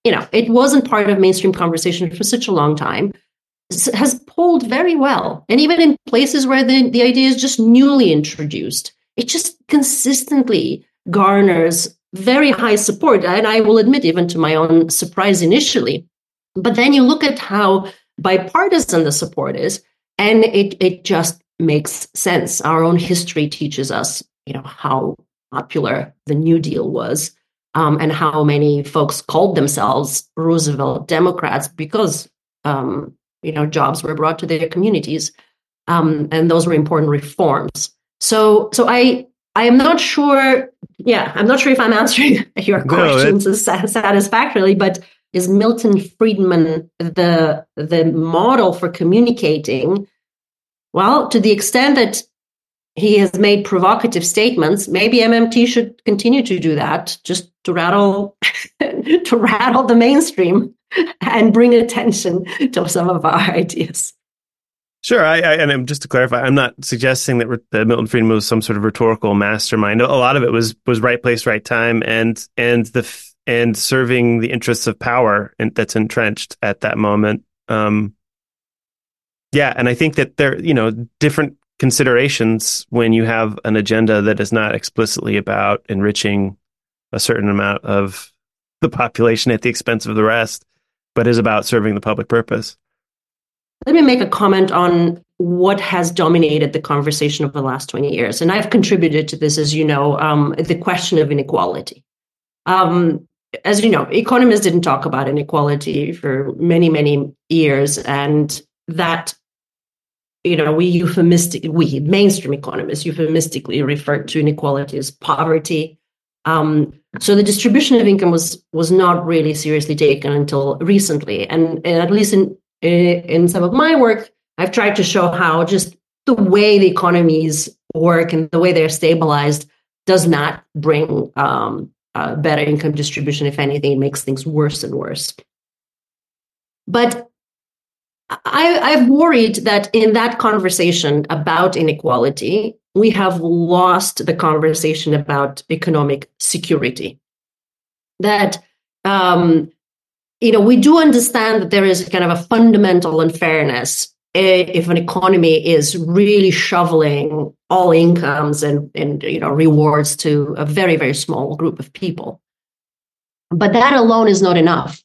Speaker 2: it wasn't part of mainstream conversation for such a long time, has polled very well. And even in places where the idea is just newly introduced, it just consistently garners very high support. And I will admit, even to my own surprise initially. But then you look at how bipartisan the support is, and it just makes sense. Our own history teaches us, how popular the New Deal was, and how many folks called themselves Roosevelt Democrats because jobs were brought to their communities, and those were important reforms. So I am not sure. Yeah, I'm not sure if I'm answering your questions satisfactorily, but is Milton Friedman the model for communicating? Well, to the extent that he has made provocative statements, maybe MMT should continue to do that, just to rattle the mainstream and bring attention to some of our ideas.
Speaker 1: Sure, and just to clarify, I'm not suggesting that Milton Friedman was some sort of rhetorical mastermind. A lot of it was right place, right time, and serving the interests of power that's entrenched at that moment. And I think that there, different considerations when you have an agenda that is not explicitly about enriching a certain amount of the population at the expense of the rest, but is about serving the public purpose.
Speaker 2: Let me make a comment on what has dominated the conversation over the last 20 years. And I've contributed to this, as you know, the question of inequality. As you know, economists didn't talk about inequality for many, many years. And that, we mainstream economists euphemistically referred to inequality as poverty. So the distribution of income was not really seriously taken until recently. And at least in some of my work, I've tried to show how just the way the economies work and the way they're stabilized does not bring better income distribution. If anything, it makes things worse and worse. But I've worried that in that conversation about inequality, we have lost the conversation about economic security. That we do understand that there is kind of a fundamental unfairness if an economy is really shoveling all incomes and rewards to a very, very small group of people. But that alone is not enough.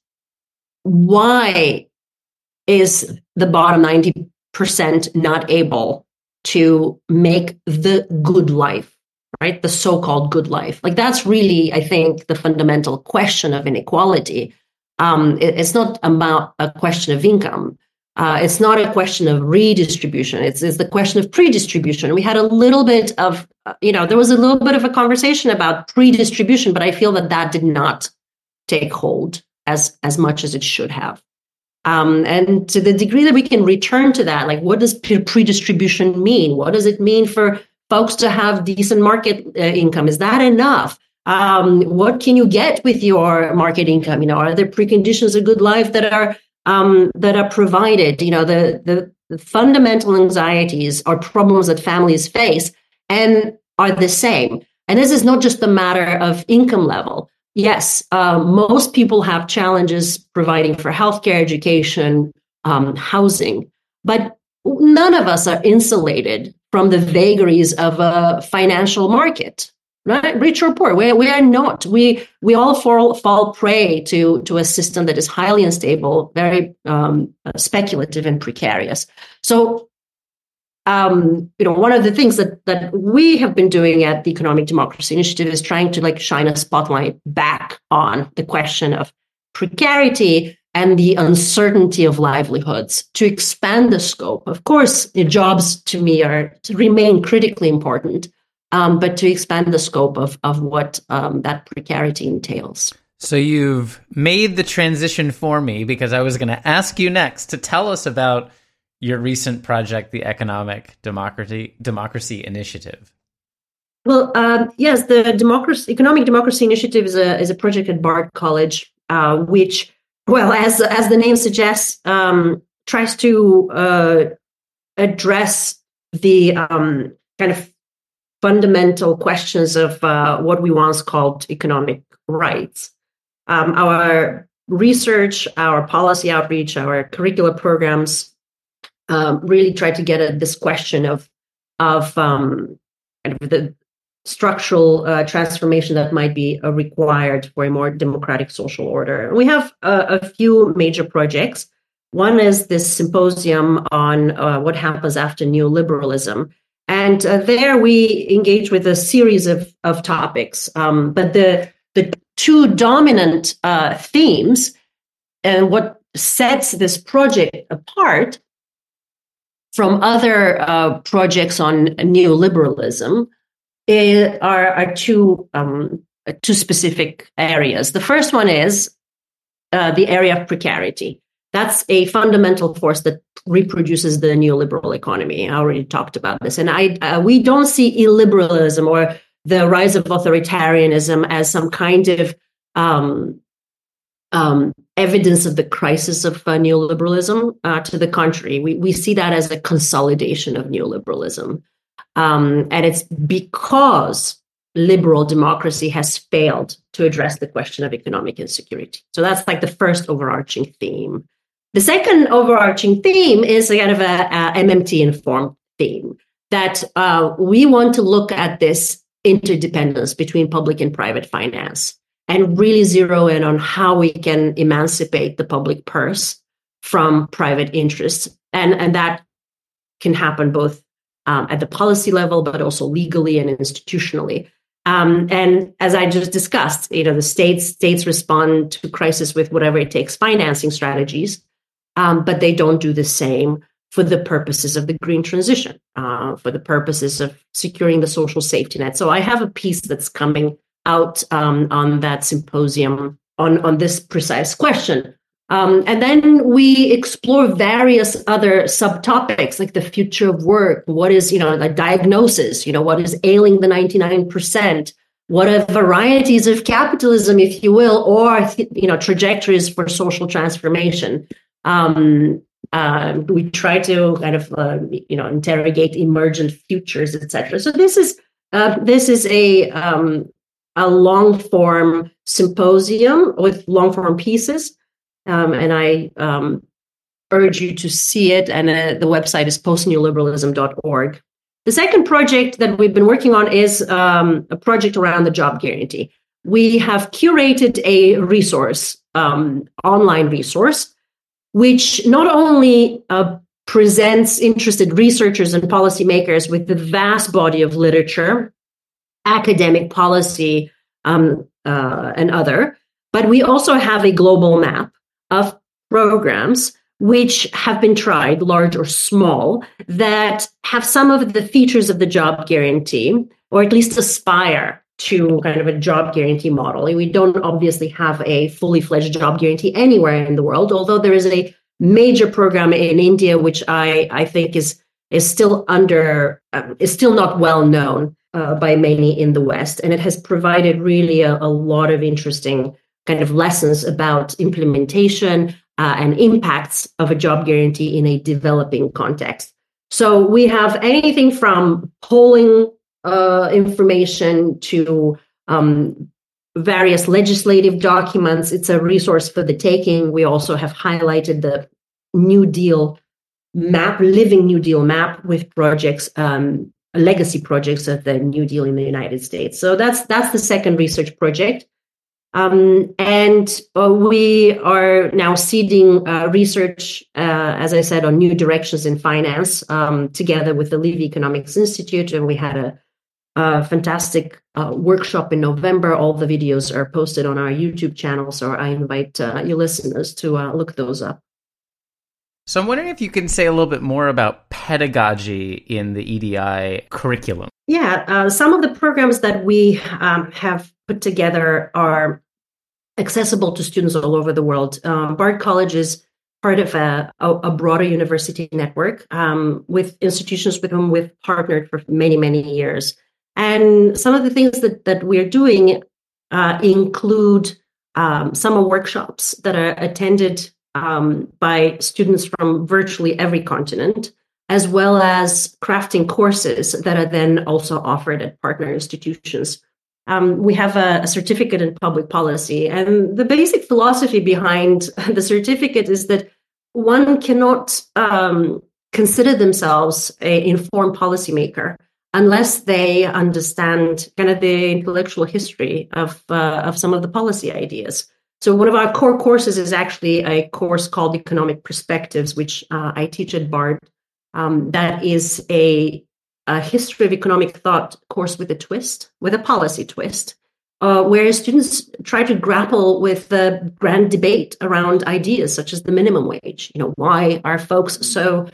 Speaker 2: Why is the bottom 90% not able to make the good life, right? The so-called good life. Like that's really, I think, the fundamental question of inequality. It's not about a question of income. It's not a question of redistribution. It's the question of pre-distribution. We had a little bit of, there was a little bit of a conversation about pre-distribution, but I feel that did not take hold as much as it should have. And to the degree that we can return to that, like what does pre-distribution mean? What does it mean for folks to have decent market income? Is that enough? What can you get with your market income? Are there preconditions of good life that are provided? The fundamental anxieties or problems that families face and are the same. And this is not just a matter of income level. Yes, most people have challenges providing for healthcare, education, housing, but none of us are insulated from the vagaries of a financial market, right? Rich or poor, we are not. We all fall prey to a system that is highly unstable, very speculative and precarious. So, one of the things that we have been doing at the Economic Democracy Initiative is trying to shine a spotlight back on the question of precarity and the uncertainty of livelihoods to expand the scope. Of course, the jobs to me remain critically important, but to expand the scope of what that precarity entails.
Speaker 3: So you've made the transition for me because I was going to ask you next to tell us about your recent project, the Economic Democracy Initiative.
Speaker 2: Well, yes, the Economic Democracy Initiative is a project at Bard College, which, well, as the name suggests, tries to address the kind of fundamental questions of what we once called economic rights. Our research, our policy outreach, our curricular programs really try to get at this question of kind of the structural transformation that might be required for a more democratic social order. We have a few major projects. One is this symposium on what happens after neoliberalism. And there we engage with a series of topics. But the two dominant themes and what sets this project apart from other projects on neoliberalism are two specific areas. The first one is the area of precarity. That's a fundamental force that reproduces the neoliberal economy. I already talked about this. And we don't see illiberalism or the rise of authoritarianism as some kind of evidence of the crisis of neoliberalism. To the contrary, we see that as a consolidation of neoliberalism. And it's because liberal democracy has failed to address the question of economic insecurity. So that's like the first overarching theme. The second overarching theme is kind of a MMT-informed theme, that we want to look at this interdependence between public and private finance and really zero in on how we can emancipate the public purse from private interests. And that can happen both at the policy level, but also legally and institutionally. And as I just discussed, the states respond to crisis with whatever it takes financing strategies, but they don't do the same for the purposes of the green transition, for the purposes of securing the social safety net. So I have a piece that's coming out on that symposium on this precise question. And then we explore various other subtopics like the future of work. What is, the diagnosis? What is ailing the 99%? What are varieties of capitalism, if you will, or, trajectories for social transformation? We try to kind of, interrogate emergent futures, etc. So this is a long form symposium with long form pieces. And I urge you to see it. And the website is postneoliberalism.org. The second project that we've been working on is a project around the job guarantee. We have curated a resource, online resource, which not only presents interested researchers and policymakers with the vast body of literature, academic policy, and other, but we also have a global map of programs which have been tried, large or small, that have some of the features of the job guarantee, or at least aspire to kind of a job guarantee model. We don't obviously have a fully fledged job guarantee anywhere in the world, although there is a major program in India, which I think is still not well known by many in the West. And it has provided really a lot of interesting kind of lessons about implementation and impacts of a job guarantee in a developing context. So we have anything from polling information to various legislative documents. It's a resource for the taking. We also have highlighted the New Deal map, living New Deal map with projects, legacy projects of the New Deal in the United States. So that's the second research project. And we are now seeding research, as I said, on new directions in finance, together with the Levy Economics Institute. And we had a fantastic workshop in November. All the videos are posted on our YouTube channel, so I invite your listeners to look those up.
Speaker 3: So I'm wondering if you can say a little bit more about pedagogy in the EDI curriculum.
Speaker 2: Yeah, some of the programs that we have put together are accessible to students all over the world. Bard College is part of a broader university network with institutions with whom we've partnered for many, many years. And some of the things that we're doing include summer workshops that are attended by students from virtually every continent, as well as crafting courses that are then also offered at partner institutions. we have a certificate in public policy. And the basic philosophy behind the certificate is that one cannot consider themselves an informed policymaker unless they understand kind of the intellectual history of some of the policy ideas. So one of our core courses is actually a course called Economic Perspectives, which I teach at Bard. That is a history of economic thought course with a policy twist, where students try to grapple with the grand debate around ideas such as the minimum wage. Why are folks so,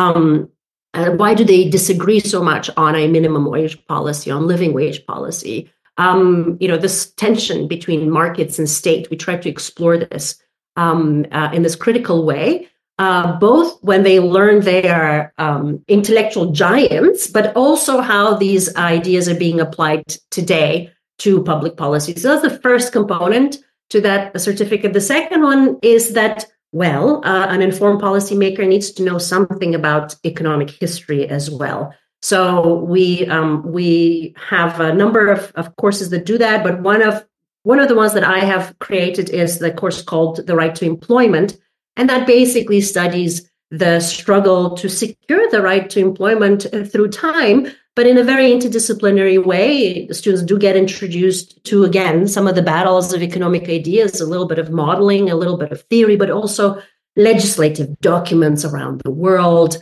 Speaker 2: why do they disagree so much on a minimum wage policy, on living wage policy? This tension between markets and state, we try to explore this in this critical way, both when they learn they are intellectual giants, but also how these ideas are being applied today to public policy. So that's the first component to that certificate. The second one is that, an informed policymaker needs to know something about economic history as well. So we have a number of courses that do that, but one of the ones that I have created is the course called The Right to Employment, and that basically studies the struggle to secure the right to employment through time, but in a very interdisciplinary way. The students do get introduced to, again, some of the battles of economic ideas, a little bit of modeling, a little bit of theory, but also legislative documents around the world,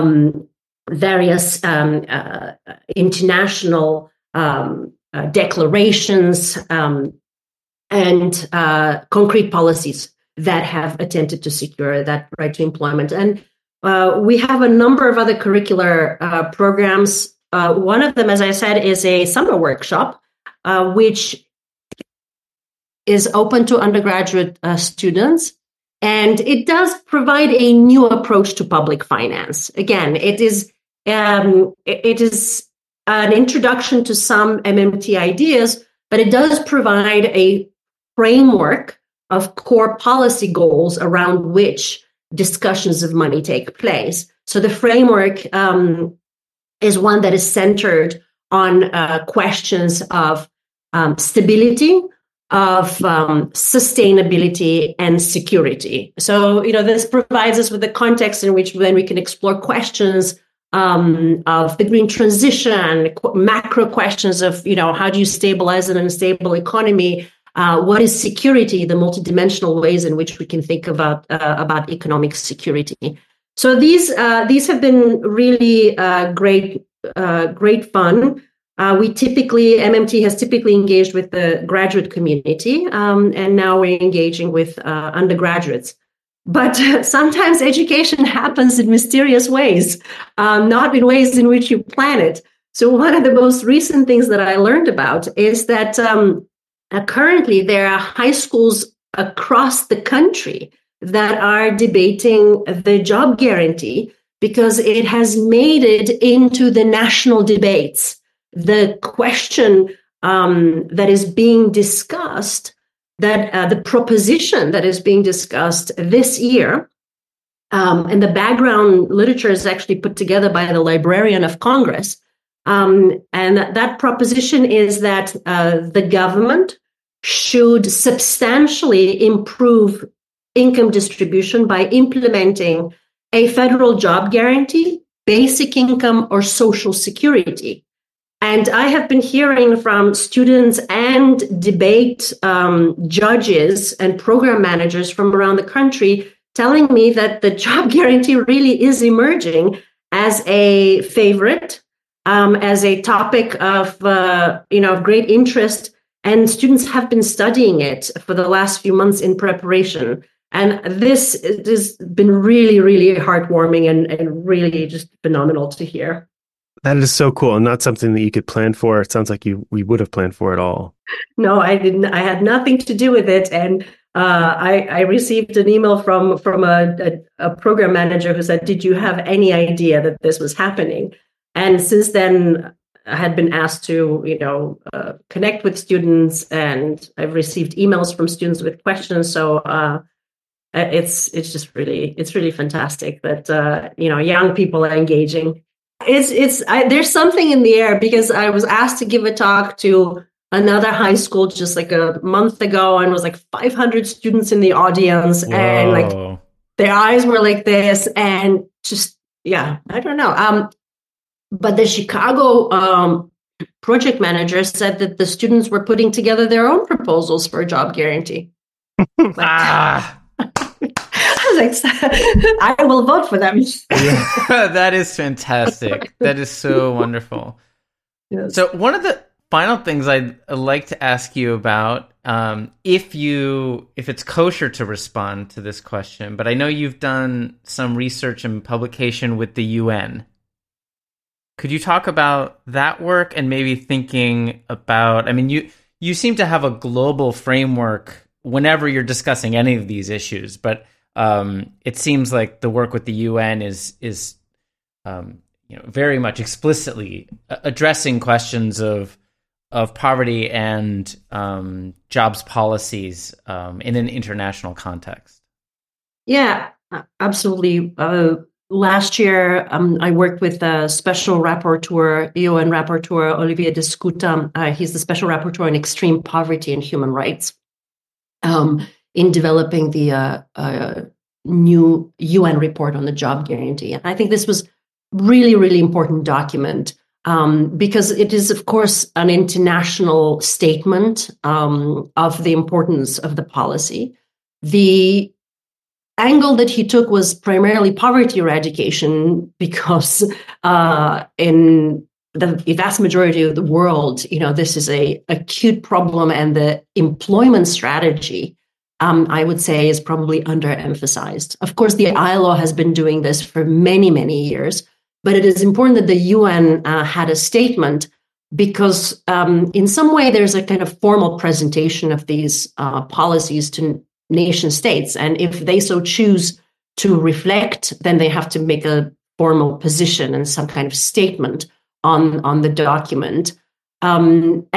Speaker 2: various international declarations, and concrete policies that have attempted to secure that right to employment. And we have a number of other curricular programs. One of them, as I said, is a summer workshop, which is open to undergraduate students. And it does provide a new approach to public finance. Again, it is an introduction to some MMT ideas, but it does provide a framework of core policy goals around which discussions of money take place. So the framework is one that is centered on questions of stability, of sustainability, and security. So, this provides us with the context in which then we can explore questions of the green transition, macro questions of, how do you stabilize an unstable economy? What is security? The multidimensional ways in which we can think about economic security. So these have been really great fun. MMT has typically engaged with the graduate community, and now we're engaging with undergraduates. But sometimes education happens in mysterious ways, not in ways in which you plan it. So one of the most recent things that I learned about is that currently there are high schools across the country that are debating the job guarantee because it has made it into the national debates. The question that is being discussed, the proposition that is being discussed this year, and the background literature is actually put together by the Librarian of Congress. And that proposition is that the government should substantially improve income distribution by implementing a federal job guarantee, basic income, or social security. And I have been hearing from students and debate judges and program managers from around the country telling me that the job guarantee really is emerging as a favorite, as a topic of great interest. And students have been studying it for the last few months in preparation. And this has been really, really heartwarming and really just phenomenal to hear.
Speaker 1: That is so cool, and not something that you could plan for. It sounds like we would have planned for it all.
Speaker 2: No, I didn't. I had nothing to do with it. And I received an email from a program manager who said, "Did you have any idea that this was happening?" And since then, I had been asked to, connect with students, and I've received emails from students with questions. So it's really fantastic that young people are engaging. There's something in the air because I was asked to give a talk to another high school just like a month ago, and was like 500 students in the audience.
Speaker 3: Whoa.
Speaker 2: And like their eyes were like this, and just, yeah, I don't know. But the Chicago project manager said that the students were putting together their own proposals for a job guarantee. I was like, I will vote for them.
Speaker 3: Yeah, that is fantastic. That is so wonderful. Yes. So one of the final things I'd like to ask you about, if it's kosher to respond to this question, but I know you've done some research and publication with the UN. Could you talk about that work and maybe thinking about, I mean, you seem to have a global framework whenever you're discussing any of these issues, but it seems like the work with the UN is very much explicitly addressing questions of poverty and jobs policies in an international context.
Speaker 2: Yeah, absolutely. Last year, I worked with a special rapporteur, UN rapporteur Olivier de Scuta. He's the special rapporteur on extreme poverty and human rights, in developing the new UN report on the job guarantee. And I think this was really, really important document because it is, of course, an international statement of the importance of the policy. The angle that he took was primarily poverty eradication because in the vast majority of the world, this is a acute problem, and the employment strategy, I would say, is probably underemphasized. Of course, the ILO has been doing this for many, many years, but it is important that the UN had a statement because in some way there's a kind of formal presentation of these policies to nation states. And if they so choose to reflect, then they have to make a formal position and some kind of statement on the document. I'm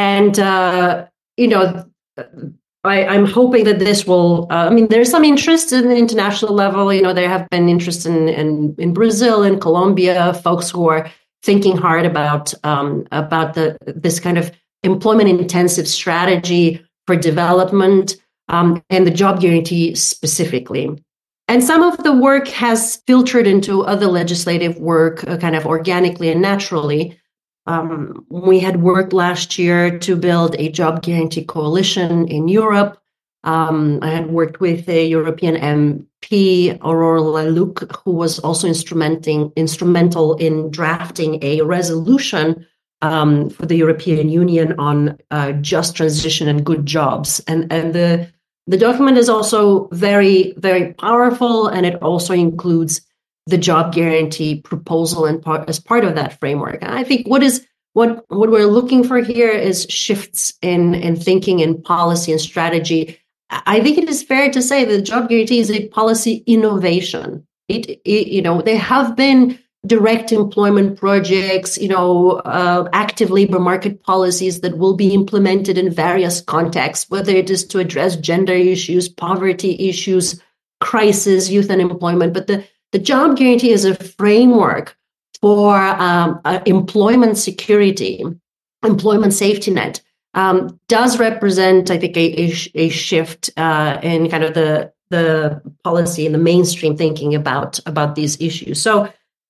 Speaker 2: hoping that this will, there's some interest in the international level. There have been interest in Brazil and Colombia, folks who are thinking hard about this kind of employment intensive strategy for development. And the job guarantee specifically. And some of the work has filtered into other legislative work kind of organically and naturally. We had worked last year to build a job guarantee coalition in Europe. I had worked with a European MP, Aurore Laluc, who was also instrumental in drafting a resolution for the European Union on just transition and good jobs. And the document is also very, very powerful, and it also includes the job guarantee proposal as part of that framework. And I think what we're looking for here is shifts in thinking and policy and strategy. I think it is fair to say that the job guarantee is a policy innovation. There have been direct employment projects, active labor market policies that will be implemented in various contexts, whether it is to address gender issues, poverty issues, crisis, youth unemployment. But the job guarantee is a framework for employment security, employment safety net, does represent, I think, a shift in kind of the policy and the mainstream thinking about these issues. So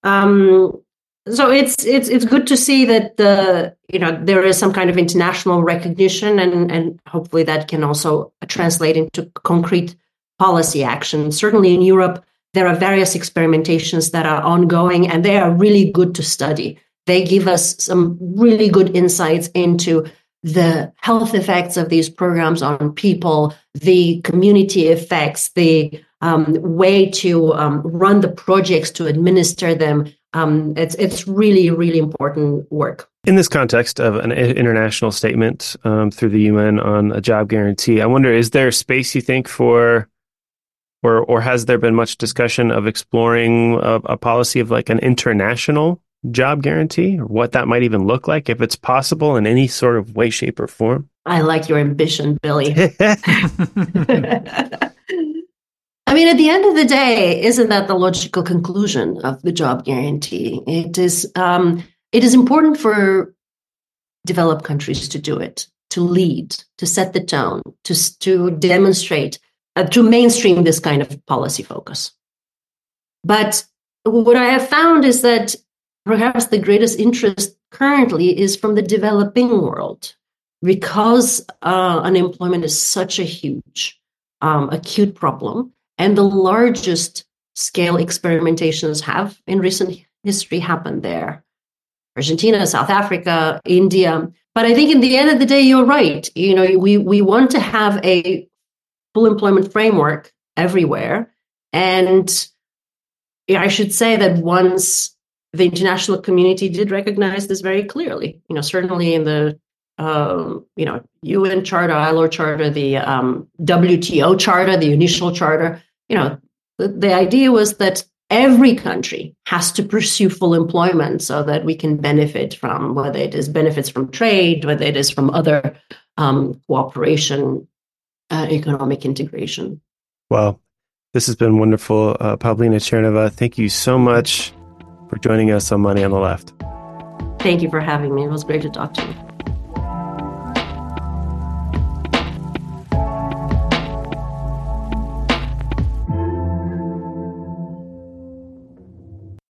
Speaker 2: it's good to see that there is some kind of international recognition, and hopefully that can also translate into concrete policy action. Certainly in Europe, there are various experimentations that are ongoing, and they are really good to study. They give us some really good insights into the health effects of these programs on people, the community effects, the way to run the projects, to administer them. It's really, really important work.
Speaker 1: In this context of an international statement through the UN on a job guarantee, I wonder, is there space, you think, for, or has there been much discussion of exploring a policy of like an international job guarantee, or what that might even look like, if it's possible in any sort of way, shape, or form?
Speaker 2: I like your ambition, Billy. I mean, at the end of the day, isn't that the logical conclusion of the job guarantee? It is important for developed countries to do it. to lead, to set the tone, to demonstrate, to mainstream this kind of policy focus. But what I have found is that perhaps the greatest interest currently is from the developing world, because unemployment is such a huge, acute problem, and the largest scale experimentations have in recent history happened there. Argentina, South Africa, India. But I think in the end of the day, you're right. We want to have a full employment framework everywhere. And I should say that once the international community did recognize this very clearly, certainly in the UN Charter, ILO Charter, the WTO Charter, the initial charter, the idea was that every country has to pursue full employment so that we can benefit from, whether it is benefits from trade, whether it is from other cooperation, economic integration.
Speaker 1: Well, this has been wonderful. Pavlina Tcherneva, thank you so much for joining us on Money on the Left.
Speaker 2: Thank you for having me. It was great to talk to you.